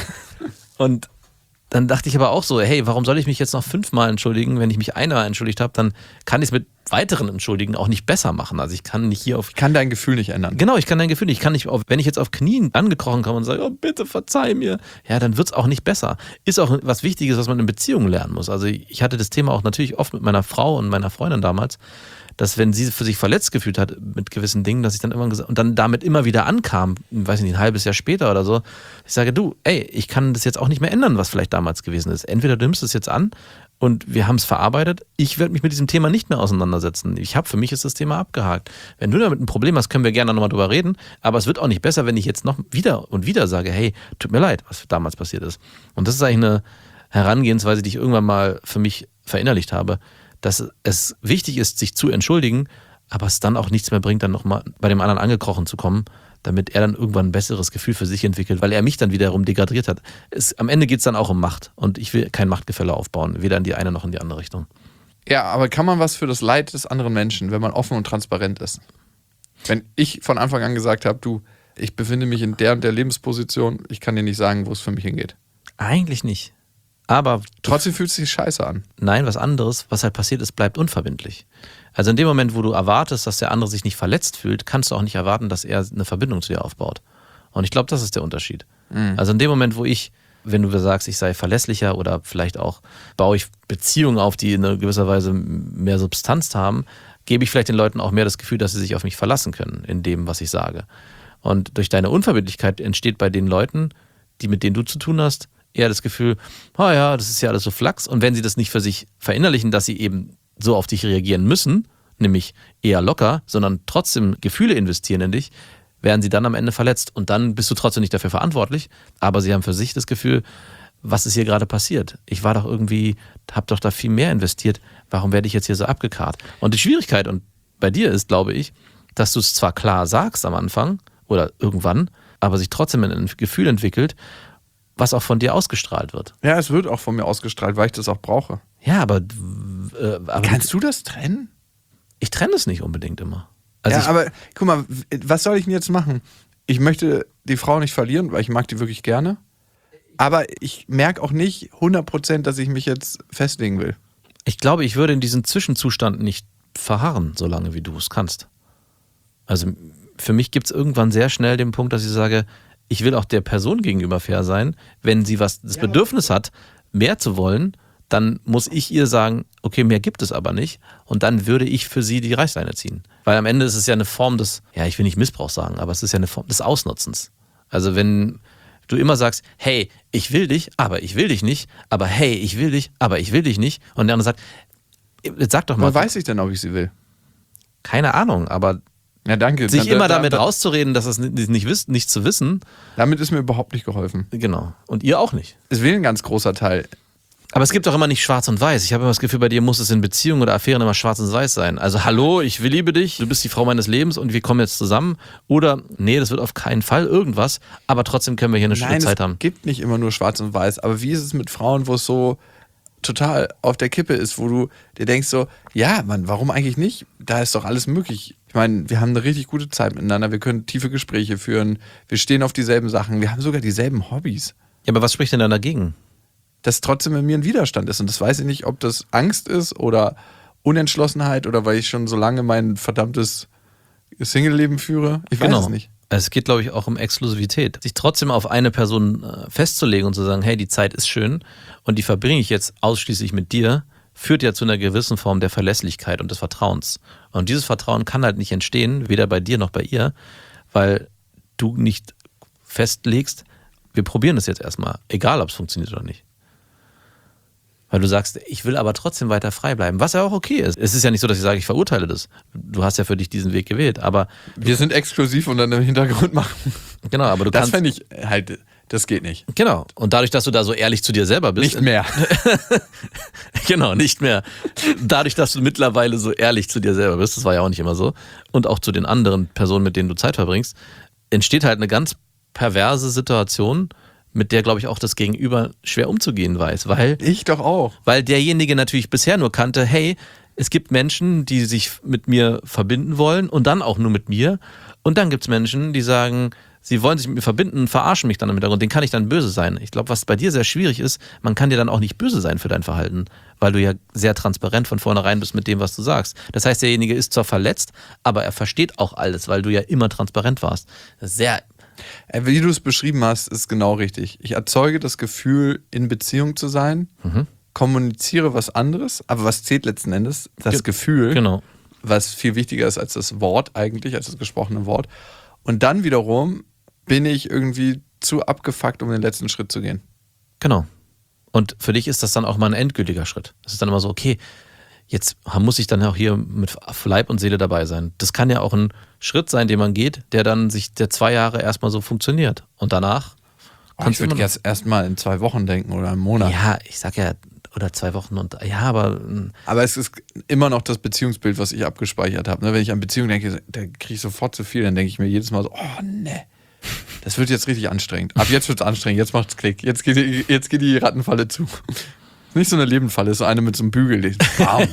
Speaker 4: Und dann dachte ich aber auch so, hey, warum soll ich mich jetzt noch fünfmal entschuldigen? Wenn ich mich einmal entschuldigt habe, dann kann ich es mit weiteren Entschuldigen auch nicht besser machen. Also ich kann nicht hier auf...
Speaker 3: Ich kann dein Gefühl nicht ändern.
Speaker 4: Genau, ich kann dein Gefühl nicht. Ich kann nicht, auf, wenn ich jetzt auf Knien angekrochen komme und sage, oh, bitte verzeih mir, ja, dann wird es auch nicht besser. Ist auch was Wichtiges, was man in Beziehungen lernen muss. Also ich hatte das Thema auch natürlich oft mit meiner Frau und meiner Freundin damals, dass wenn sie für sich verletzt gefühlt hat mit gewissen Dingen, dass ich dann immer gesagt und dann damit immer wieder ankam, weiß ich nicht, ein halbes Jahr später oder so, ich sage, du, ey, ich kann das jetzt auch nicht mehr ändern, was vielleicht damals gewesen ist. Entweder du nimmst es jetzt an und wir haben es verarbeitet, ich werde mich mit diesem Thema nicht mehr auseinandersetzen. Ich habe, für mich ist das Thema abgehakt. Wenn du damit ein Problem hast, können wir gerne nochmal drüber reden, aber es wird auch nicht besser, wenn ich jetzt noch wieder und wieder sage, hey, tut mir leid, was damals passiert ist. Und das ist eigentlich eine Herangehensweise, die ich irgendwann mal für mich verinnerlicht habe, dass es wichtig ist, sich zu entschuldigen, aber es dann auch nichts mehr bringt, dann nochmal bei dem anderen angekrochen zu kommen, damit er dann irgendwann ein besseres Gefühl für sich entwickelt, weil er mich dann wiederum degradiert hat. Es, am Ende geht es dann auch um Macht und ich will kein Machtgefälle aufbauen, weder in die eine noch in die andere Richtung.
Speaker 3: Ja, aber kann man was für das Leid des anderen Menschen, wenn man offen und transparent ist? Wenn ich von Anfang an gesagt habe, du, ich befinde mich in der und der Lebensposition, ich kann dir nicht sagen, wo es für mich hingeht.
Speaker 4: Eigentlich nicht. Aber
Speaker 3: trotzdem fühlt es sich scheiße an.
Speaker 4: Nein, was anderes, was halt passiert ist, bleibt unverbindlich. Also in dem Moment, wo du erwartest, dass der andere sich nicht verletzt fühlt, kannst du auch nicht erwarten, dass er eine Verbindung zu dir aufbaut. Und ich glaube, das ist der Unterschied. Mhm. Also in dem Moment, wo ich, wenn du sagst, ich sei verlässlicher oder vielleicht auch baue ich Beziehungen auf, die in gewisser Weise mehr Substanz haben, gebe ich vielleicht den Leuten auch mehr das Gefühl, dass sie sich auf mich verlassen können in dem, was ich sage. Und durch deine Unverbindlichkeit entsteht bei den Leuten, die mit denen du zu tun hast, eher das Gefühl, oh ja, das ist ja alles so Flachs. Und wenn sie das nicht für sich verinnerlichen, dass sie eben so auf dich reagieren müssen, nämlich eher locker, sondern trotzdem Gefühle investieren in dich, werden sie dann am Ende verletzt. Und dann bist du trotzdem nicht dafür verantwortlich, aber sie haben für sich das Gefühl, was ist hier gerade passiert? Ich war doch irgendwie, hab doch da viel mehr investiert. Warum werde ich jetzt hier so abgekarrt? Und die Schwierigkeit und bei dir ist, glaube ich, dass du es zwar klar sagst am Anfang oder irgendwann, aber sich trotzdem ein Gefühl entwickelt, was auch von dir ausgestrahlt wird.
Speaker 3: Ja, es wird auch von mir ausgestrahlt, weil ich das auch brauche.
Speaker 4: Ja, aber... Äh, aber
Speaker 3: kannst du das trennen?
Speaker 4: Ich trenne es nicht unbedingt immer. Also
Speaker 3: ja,
Speaker 4: ich,
Speaker 3: aber guck mal, was soll ich denn jetzt machen? Ich möchte die Frau nicht verlieren, weil ich mag die wirklich gerne. Aber ich merke auch nicht hundert Prozent, dass ich mich jetzt festlegen will.
Speaker 4: Ich glaube, ich würde in diesem Zwischenzustand nicht verharren, solange wie du es kannst. Also für mich gibt es irgendwann sehr schnell den Punkt, dass ich sage, ich will auch der Person gegenüber fair sein. Wenn sie was das Bedürfnis hat, mehr zu wollen, dann muss ich ihr sagen, okay, mehr gibt es aber nicht. Und dann würde ich für sie die Reißleine ziehen. Weil am Ende ist es ja eine Form des, ja, ich will nicht Missbrauch sagen, aber es ist ja eine Form des Ausnutzens. Also wenn du immer sagst, hey, ich will dich, aber ich will dich nicht, aber hey, ich will dich, aber ich will dich nicht. Und der andere sagt, jetzt sag doch mal.
Speaker 3: Wann weiß ich denn, ob ich sie will?
Speaker 4: Keine Ahnung, aber
Speaker 3: ja, danke.
Speaker 4: sich
Speaker 3: da,
Speaker 4: immer
Speaker 3: da,
Speaker 4: damit
Speaker 3: da,
Speaker 4: rauszureden, dass es nicht, nicht, wiss, nicht zu wissen.
Speaker 3: Damit ist mir überhaupt nicht geholfen.
Speaker 4: Genau. Und ihr auch nicht.
Speaker 3: Es will ein ganz großer Teil.
Speaker 4: Aber es gibt doch immer nicht schwarz und weiß. Ich habe immer das Gefühl, bei dir muss es in Beziehungen oder Affären immer schwarz und weiß sein. Also hallo, ich will liebe dich, du bist die Frau meines Lebens und wir kommen jetzt zusammen. Oder nee, das wird auf keinen Fall irgendwas, aber trotzdem können wir hier eine schöne
Speaker 3: Nein,
Speaker 4: Zeit haben.
Speaker 3: Es gibt nicht immer nur schwarz und weiß. Aber wie ist es mit Frauen, wo es so total auf der Kippe ist, wo du dir denkst so, ja, Mann, warum eigentlich nicht? Da ist doch alles möglich. Ich meine, wir haben eine richtig gute Zeit miteinander, wir können tiefe Gespräche führen, wir stehen auf dieselben Sachen, wir haben sogar dieselben Hobbys.
Speaker 4: Ja, aber was spricht denn dann dagegen?
Speaker 3: Dass trotzdem in mir ein Widerstand ist. Und das weiß ich nicht, ob das Angst ist oder Unentschlossenheit oder weil ich schon so lange mein verdammtes Single-Leben führe. Ich weiß
Speaker 4: genau.
Speaker 3: es nicht.
Speaker 4: Es geht, glaube ich, auch um Exklusivität. Sich trotzdem auf eine Person festzulegen und zu sagen, hey, die Zeit ist schön und die verbringe ich jetzt ausschließlich mit dir, führt ja zu einer gewissen Form der Verlässlichkeit und des Vertrauens. Und dieses Vertrauen kann halt nicht entstehen, weder bei dir noch bei ihr, weil du nicht festlegst, wir probieren das jetzt erstmal, egal ob es funktioniert oder nicht. Weil du sagst, ich will aber trotzdem weiter frei bleiben, was ja auch okay ist. Es ist ja nicht so, dass ich sage, ich verurteile das. Du hast ja für dich diesen Weg gewählt, aber...
Speaker 3: Wir sind exklusiv und dann im Hintergrund machen.
Speaker 4: Genau, aber du
Speaker 3: das
Speaker 4: kannst...
Speaker 3: fände ich halt, das geht nicht.
Speaker 4: Genau, und dadurch, dass du da so ehrlich zu dir selber bist...
Speaker 3: Nicht mehr.
Speaker 4: Genau, nicht mehr. Dadurch, dass du mittlerweile so ehrlich zu dir selber bist, das war ja auch nicht immer so, und auch zu den anderen Personen, mit denen du Zeit verbringst, entsteht halt eine ganz perverse Situation, mit der, glaube ich, auch das Gegenüber schwer umzugehen weiß, weil...
Speaker 3: Ich doch auch.
Speaker 4: Weil derjenige natürlich bisher nur kannte, hey, es gibt Menschen, die sich mit mir verbinden wollen und dann auch nur mit mir. Und dann gibt es Menschen, die sagen, sie wollen sich mit mir verbinden, verarschen mich dann im Hintergrund, denen kann ich dann böse sein. Ich glaube, was bei dir sehr schwierig ist, man kann dir dann auch nicht böse sein für dein Verhalten, weil du ja sehr transparent von vornherein bist mit dem, was du sagst. Das heißt, derjenige ist zwar verletzt, aber er versteht auch alles, weil du ja immer transparent warst. Das ist sehr...
Speaker 3: Wie du es beschrieben hast, ist genau richtig. Ich erzeuge das Gefühl, in Beziehung zu sein, mhm. kommuniziere was anderes, aber was zählt letzten Endes? Das Ge- Gefühl,
Speaker 4: genau.
Speaker 3: was viel wichtiger ist als das Wort eigentlich, als das gesprochene Wort. Und dann wiederum bin ich irgendwie zu abgefuckt, um den letzten Schritt zu gehen.
Speaker 4: Genau. Und für dich ist das dann auch mal ein endgültiger Schritt. Das ist dann immer so, okay, jetzt muss ich dann auch hier mit Leib und Seele dabei sein. Das kann ja auch ein Schritt sein, den man geht, der dann sich der zwei Jahre erstmal so funktioniert. Und danach...
Speaker 3: Oh, ich würde jetzt erstmal in zwei Wochen denken oder einen Monat.
Speaker 4: Ja, ich sag ja, oder zwei Wochen und ja, aber...
Speaker 3: Aber es ist immer noch das Beziehungsbild, was ich abgespeichert habe. Wenn ich an Beziehung denke, da kriege ich sofort zu viel. Dann denke ich mir jedes Mal so, oh ne, das wird jetzt richtig anstrengend. Ab jetzt wird es anstrengend, jetzt macht's Klick. Jetzt geht die, jetzt geht die Rattenfalle zu. Nicht so eine Lebendfalle, so eine mit so einem Bügel. Wow.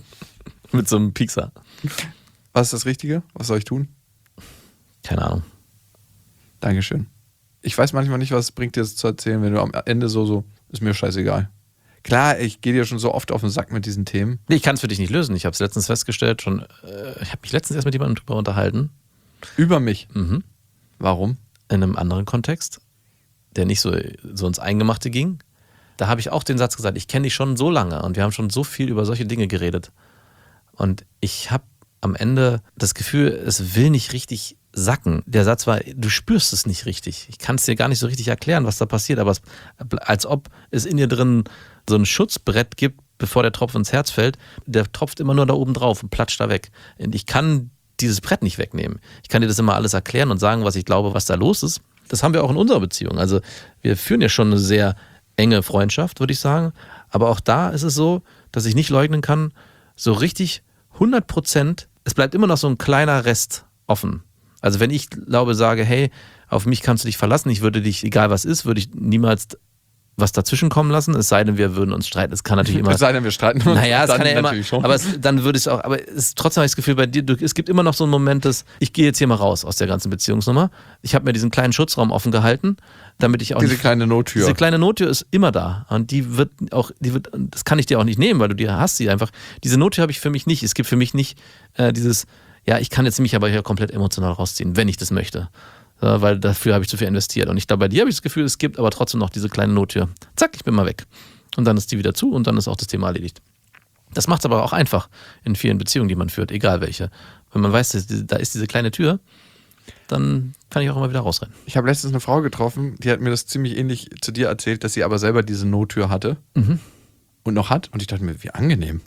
Speaker 4: Mit so einem Piekser.
Speaker 3: Was ist das Richtige? Was soll ich tun?
Speaker 4: Keine Ahnung.
Speaker 3: Dankeschön. Ich weiß manchmal nicht, was es bringt, dir das zu erzählen, wenn du am Ende so, so, ist mir scheißegal. Klar, ich gehe dir schon so oft auf den Sack mit diesen Themen.
Speaker 4: Nee, ich kann es für dich nicht lösen. Ich habe es letztens festgestellt, schon, äh, ich habe mich letztens erst mit jemandem drüber unterhalten.
Speaker 3: Über mich?
Speaker 4: Mhm.
Speaker 3: Warum?
Speaker 4: In einem anderen Kontext, der nicht so, so ins Eingemachte ging. Da habe ich auch den Satz gesagt, ich kenne dich schon so lange und wir haben schon so viel über solche Dinge geredet. Und ich habe am Ende das Gefühl, es will nicht richtig sacken. Der Satz war, du spürst es nicht richtig. Ich kann es dir gar nicht so richtig erklären, was da passiert, aber es, als ob es in dir drin so ein Schutzbrett gibt, bevor der Tropfen ins Herz fällt. Der tropft immer nur da oben drauf und platscht da weg. Und ich kann dieses Brett nicht wegnehmen. Ich kann dir das immer alles erklären und sagen, was ich glaube, was da los ist. Das haben wir auch in unserer Beziehung. Also wir führen ja schon eine sehr enge Freundschaft, würde ich sagen. Aber auch da ist es so, dass ich nicht leugnen kann, so richtig hundert Prozent, es bleibt immer noch so ein kleiner Rest offen. Also wenn ich glaube, sage, hey, auf mich kannst du dich verlassen, ich würde dich, egal was ist, würde ich niemals was dazwischen kommen lassen, es sei denn, wir würden uns streiten. Es kann natürlich immer...
Speaker 3: Es sei denn, wir streiten uns.
Speaker 4: Naja, es kann ja immer... Schon. Aber es, dann würde ich auch... Aber es ist trotzdem habe ich das Gefühl, bei dir, du, es gibt immer noch so einen Moment, dass ich gehe jetzt hier mal raus aus der ganzen Beziehungsnummer. Ich habe mir diesen kleinen Schutzraum offen gehalten, damit ich auch
Speaker 3: Diese
Speaker 4: nicht,
Speaker 3: kleine Nottür.
Speaker 4: Diese kleine Nottür ist immer da. Und die wird auch... Die wird, das kann ich dir auch nicht nehmen, weil du die hast sie einfach. Diese Nottür habe ich für mich nicht. Es gibt für mich nicht äh, dieses... Ja, ich kann jetzt mich aber hier komplett emotional rausziehen, wenn ich das möchte. Weil dafür habe ich zu viel investiert. Und ich glaube, bei dir habe ich das Gefühl, es gibt aber trotzdem noch diese kleine Nottür. Zack, ich bin mal weg. Und dann ist die wieder zu und dann ist auch das Thema erledigt. Das macht es aber auch einfach in vielen Beziehungen, die man führt, egal welche. Wenn man weiß, da ist diese kleine Tür, dann kann ich auch immer wieder rausrennen.
Speaker 3: Ich habe letztens eine Frau getroffen, die hat mir das ziemlich ähnlich zu dir erzählt, dass sie aber selber diese Nottür hatte. Mhm. Und noch hat. Und ich dachte mir, wie angenehm.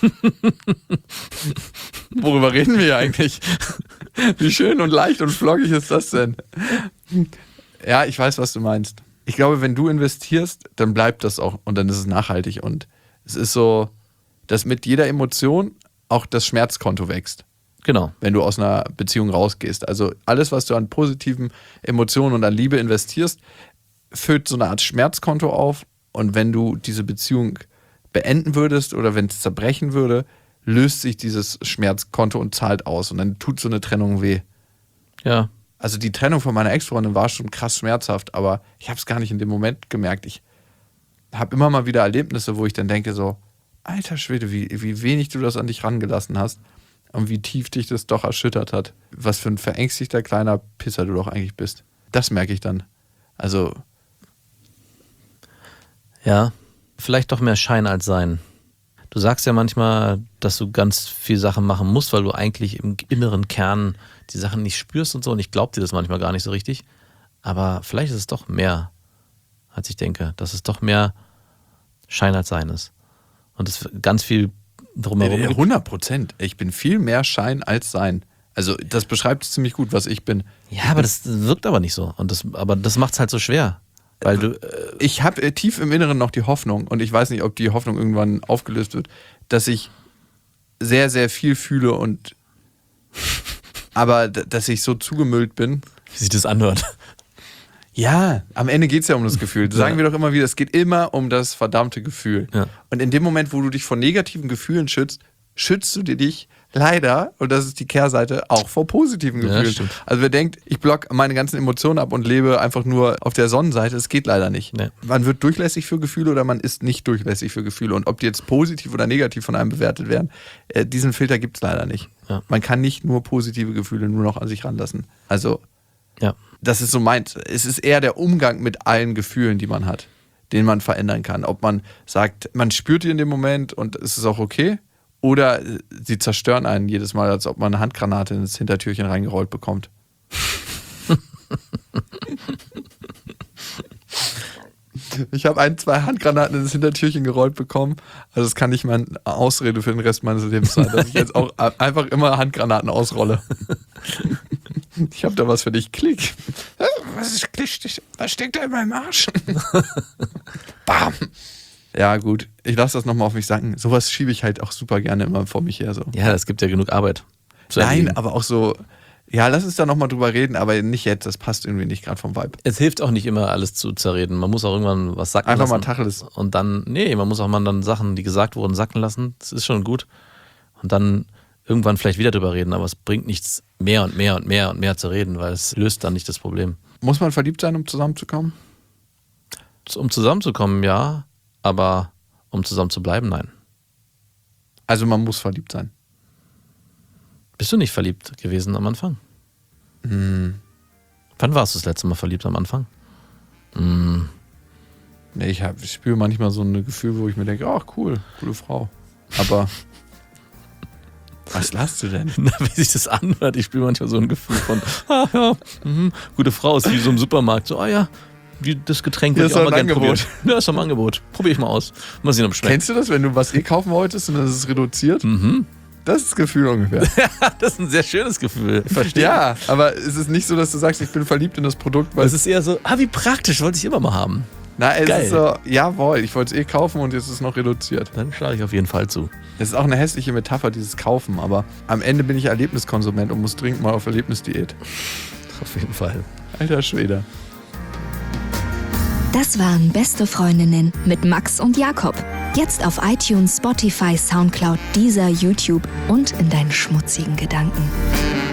Speaker 3: Worüber reden wir hier eigentlich? Wie schön und leicht und flockig ist das denn? Ja, ich weiß, was du meinst. Ich glaube, wenn du investierst, dann bleibt das auch und dann ist es nachhaltig. Und es ist so, dass mit jeder Emotion auch das Schmerzkonto wächst.
Speaker 4: Genau.
Speaker 3: Wenn du aus einer Beziehung rausgehst. Also alles, was du an positiven Emotionen und an Liebe investierst, füllt so eine Art Schmerzkonto auf. Und wenn du diese Beziehung beenden würdest oder wenn es zerbrechen würde, löst sich dieses Schmerzkonto und zahlt aus und dann tut so eine Trennung weh.
Speaker 4: Ja.
Speaker 3: Also die Trennung von meiner Ex-Freundin war schon krass schmerzhaft, aber ich habe es gar nicht in dem Moment gemerkt. Ich habe immer mal wieder Erlebnisse, wo ich dann denke so, alter Schwede, wie, wie wenig du das an dich rangelassen hast und wie tief dich das doch erschüttert hat. Was für ein verängstigter kleiner Pisser du doch eigentlich bist. Das merke ich dann. Also
Speaker 4: ja. Vielleicht doch mehr Schein als Sein. Du sagst ja manchmal, dass du ganz viel Sachen machen musst, weil du eigentlich im inneren Kern die Sachen nicht spürst und so. Und ich glaube dir das manchmal gar nicht so richtig. Aber vielleicht ist es doch mehr, als ich denke. Dass es doch mehr Schein als Sein ist. Und es ganz viel drumherum gibt.
Speaker 3: hundert Prozent. Ich bin viel mehr Schein als Sein. Also das beschreibt es ziemlich gut, was ich bin.
Speaker 4: Ja, aber das wirkt aber nicht so. Und das, aber das macht es halt so schwer. Weil du, äh,
Speaker 3: ich habe äh, tief im Inneren noch die Hoffnung, und ich weiß nicht, ob die Hoffnung irgendwann aufgelöst wird, dass ich sehr, sehr viel fühle und aber d- dass ich so zugemüllt bin.
Speaker 4: wie sich das anhört.
Speaker 3: Ja, am Ende geht es ja um das Gefühl.
Speaker 4: Ja.
Speaker 3: Sagen wir doch immer wieder, es geht immer um das verdammte Gefühl.
Speaker 4: Ja.
Speaker 3: Und in dem Moment, wo du dich vor negativen Gefühlen schützt, schützt du dir dich leider, und das ist die Kehrseite, auch vor positiven
Speaker 4: Ja,
Speaker 3: Gefühlen.
Speaker 4: stimmt.
Speaker 3: Also wer denkt, ich block meine ganzen Emotionen ab und lebe einfach nur auf der Sonnenseite, das geht leider nicht.
Speaker 4: Nee.
Speaker 3: Man wird durchlässig für Gefühle oder man ist nicht durchlässig für Gefühle. Und ob die jetzt positiv oder negativ von einem bewertet werden, äh, diesen Filter gibt es leider nicht.
Speaker 4: Ja.
Speaker 3: Man kann nicht nur positive Gefühle nur noch an sich ranlassen. Also
Speaker 4: Ja.
Speaker 3: das ist so meint. Es ist eher der Umgang mit allen Gefühlen, die man hat, den man verändern kann. Ob man sagt, man spürt die in dem Moment und es ist auch okay, oder sie zerstören einen jedes Mal, als ob man eine Handgranate ins Hintertürchen reingerollt bekommt. Ich habe ein, zwei Handgranaten ins Hintertürchen gerollt bekommen. Also das kann nicht meine Ausrede für den Rest meines Lebens sein, dass ich jetzt auch einfach immer Handgranaten ausrolle. Ich habe da was für dich. Klick. Was ist Klick? Was steckt da in meinem Arsch? Bam. Ja gut, ich lasse das nochmal auf mich sacken. Sowas schiebe ich halt auch super gerne immer vor mich her. So.
Speaker 4: Ja, es gibt ja genug Arbeit. zu
Speaker 3: Nein,
Speaker 4: erledigen.
Speaker 3: aber auch so, ja, lass uns da nochmal drüber reden, aber nicht jetzt, das passt irgendwie nicht gerade vom Vibe.
Speaker 4: Es hilft auch nicht immer, alles zu zerreden. Man muss auch irgendwann was sacken
Speaker 3: Einfach
Speaker 4: lassen.
Speaker 3: mal Tacheles.
Speaker 4: Und dann, nee, man muss auch mal dann Sachen, die gesagt wurden, sacken lassen. Das ist schon gut. Und dann irgendwann vielleicht wieder drüber reden, aber es bringt nichts mehr und mehr und mehr und mehr zu reden, weil es löst dann nicht das Problem.
Speaker 3: Muss man verliebt sein, um zusammenzukommen?
Speaker 4: Um zusammenzukommen, ja, aber um zusammen zu bleiben, nein.
Speaker 3: Also man muss verliebt sein.
Speaker 4: Bist du nicht verliebt gewesen am Anfang?
Speaker 3: Hm.
Speaker 4: Wann warst du das letzte Mal verliebt am Anfang? Hm.
Speaker 3: Nee, ich, hab, ich spüre manchmal so ein Gefühl, wo ich mir denke, ach cool, coole Frau. Aber was lachst du denn?
Speaker 4: Na, wie sich das anhört, ich spüre manchmal so ein Gefühl von, ah ja, mhm, gute Frau, ist wie so im Supermarkt, so, ah ja, wie das Getränk
Speaker 3: Hier
Speaker 4: würde
Speaker 3: ist
Speaker 4: ich auch
Speaker 3: doch
Speaker 4: mal
Speaker 3: ein
Speaker 4: gerne
Speaker 3: Angebot.
Speaker 4: probieren. Ja, ist doch ein Angebot. Probier ich mal aus. Mal sehen, ob es schmeckt.
Speaker 3: Kennst du das, wenn du was eh kaufen wolltest und dann ist es reduziert?
Speaker 4: Mhm.
Speaker 3: Das ist das Gefühl ungefähr.
Speaker 4: Das ist ein sehr schönes Gefühl. Ich verstehe.
Speaker 3: Ja, aber es ist nicht so, dass du sagst, ich bin verliebt in das Produkt, weil
Speaker 4: Es ist eher so, ah, wie praktisch, wollte ich immer mal haben.
Speaker 3: na, es
Speaker 4: geil.
Speaker 3: ist so, jawohl, ich wollte es eh kaufen und jetzt ist es noch reduziert.
Speaker 4: Dann schlage ich auf jeden Fall zu.
Speaker 3: Es ist auch eine hässliche Metapher, dieses Kaufen, aber am Ende bin ich Erlebniskonsument und muss dringend mal auf Erlebnisdiät.
Speaker 4: Auf jeden Fall.
Speaker 3: Alter Schwede.
Speaker 1: Das waren Beste Freundinnen mit Max und Jakob. Jetzt auf iTunes, Spotify, Soundcloud, Deezer, YouTube und in deinen schmutzigen Gedanken.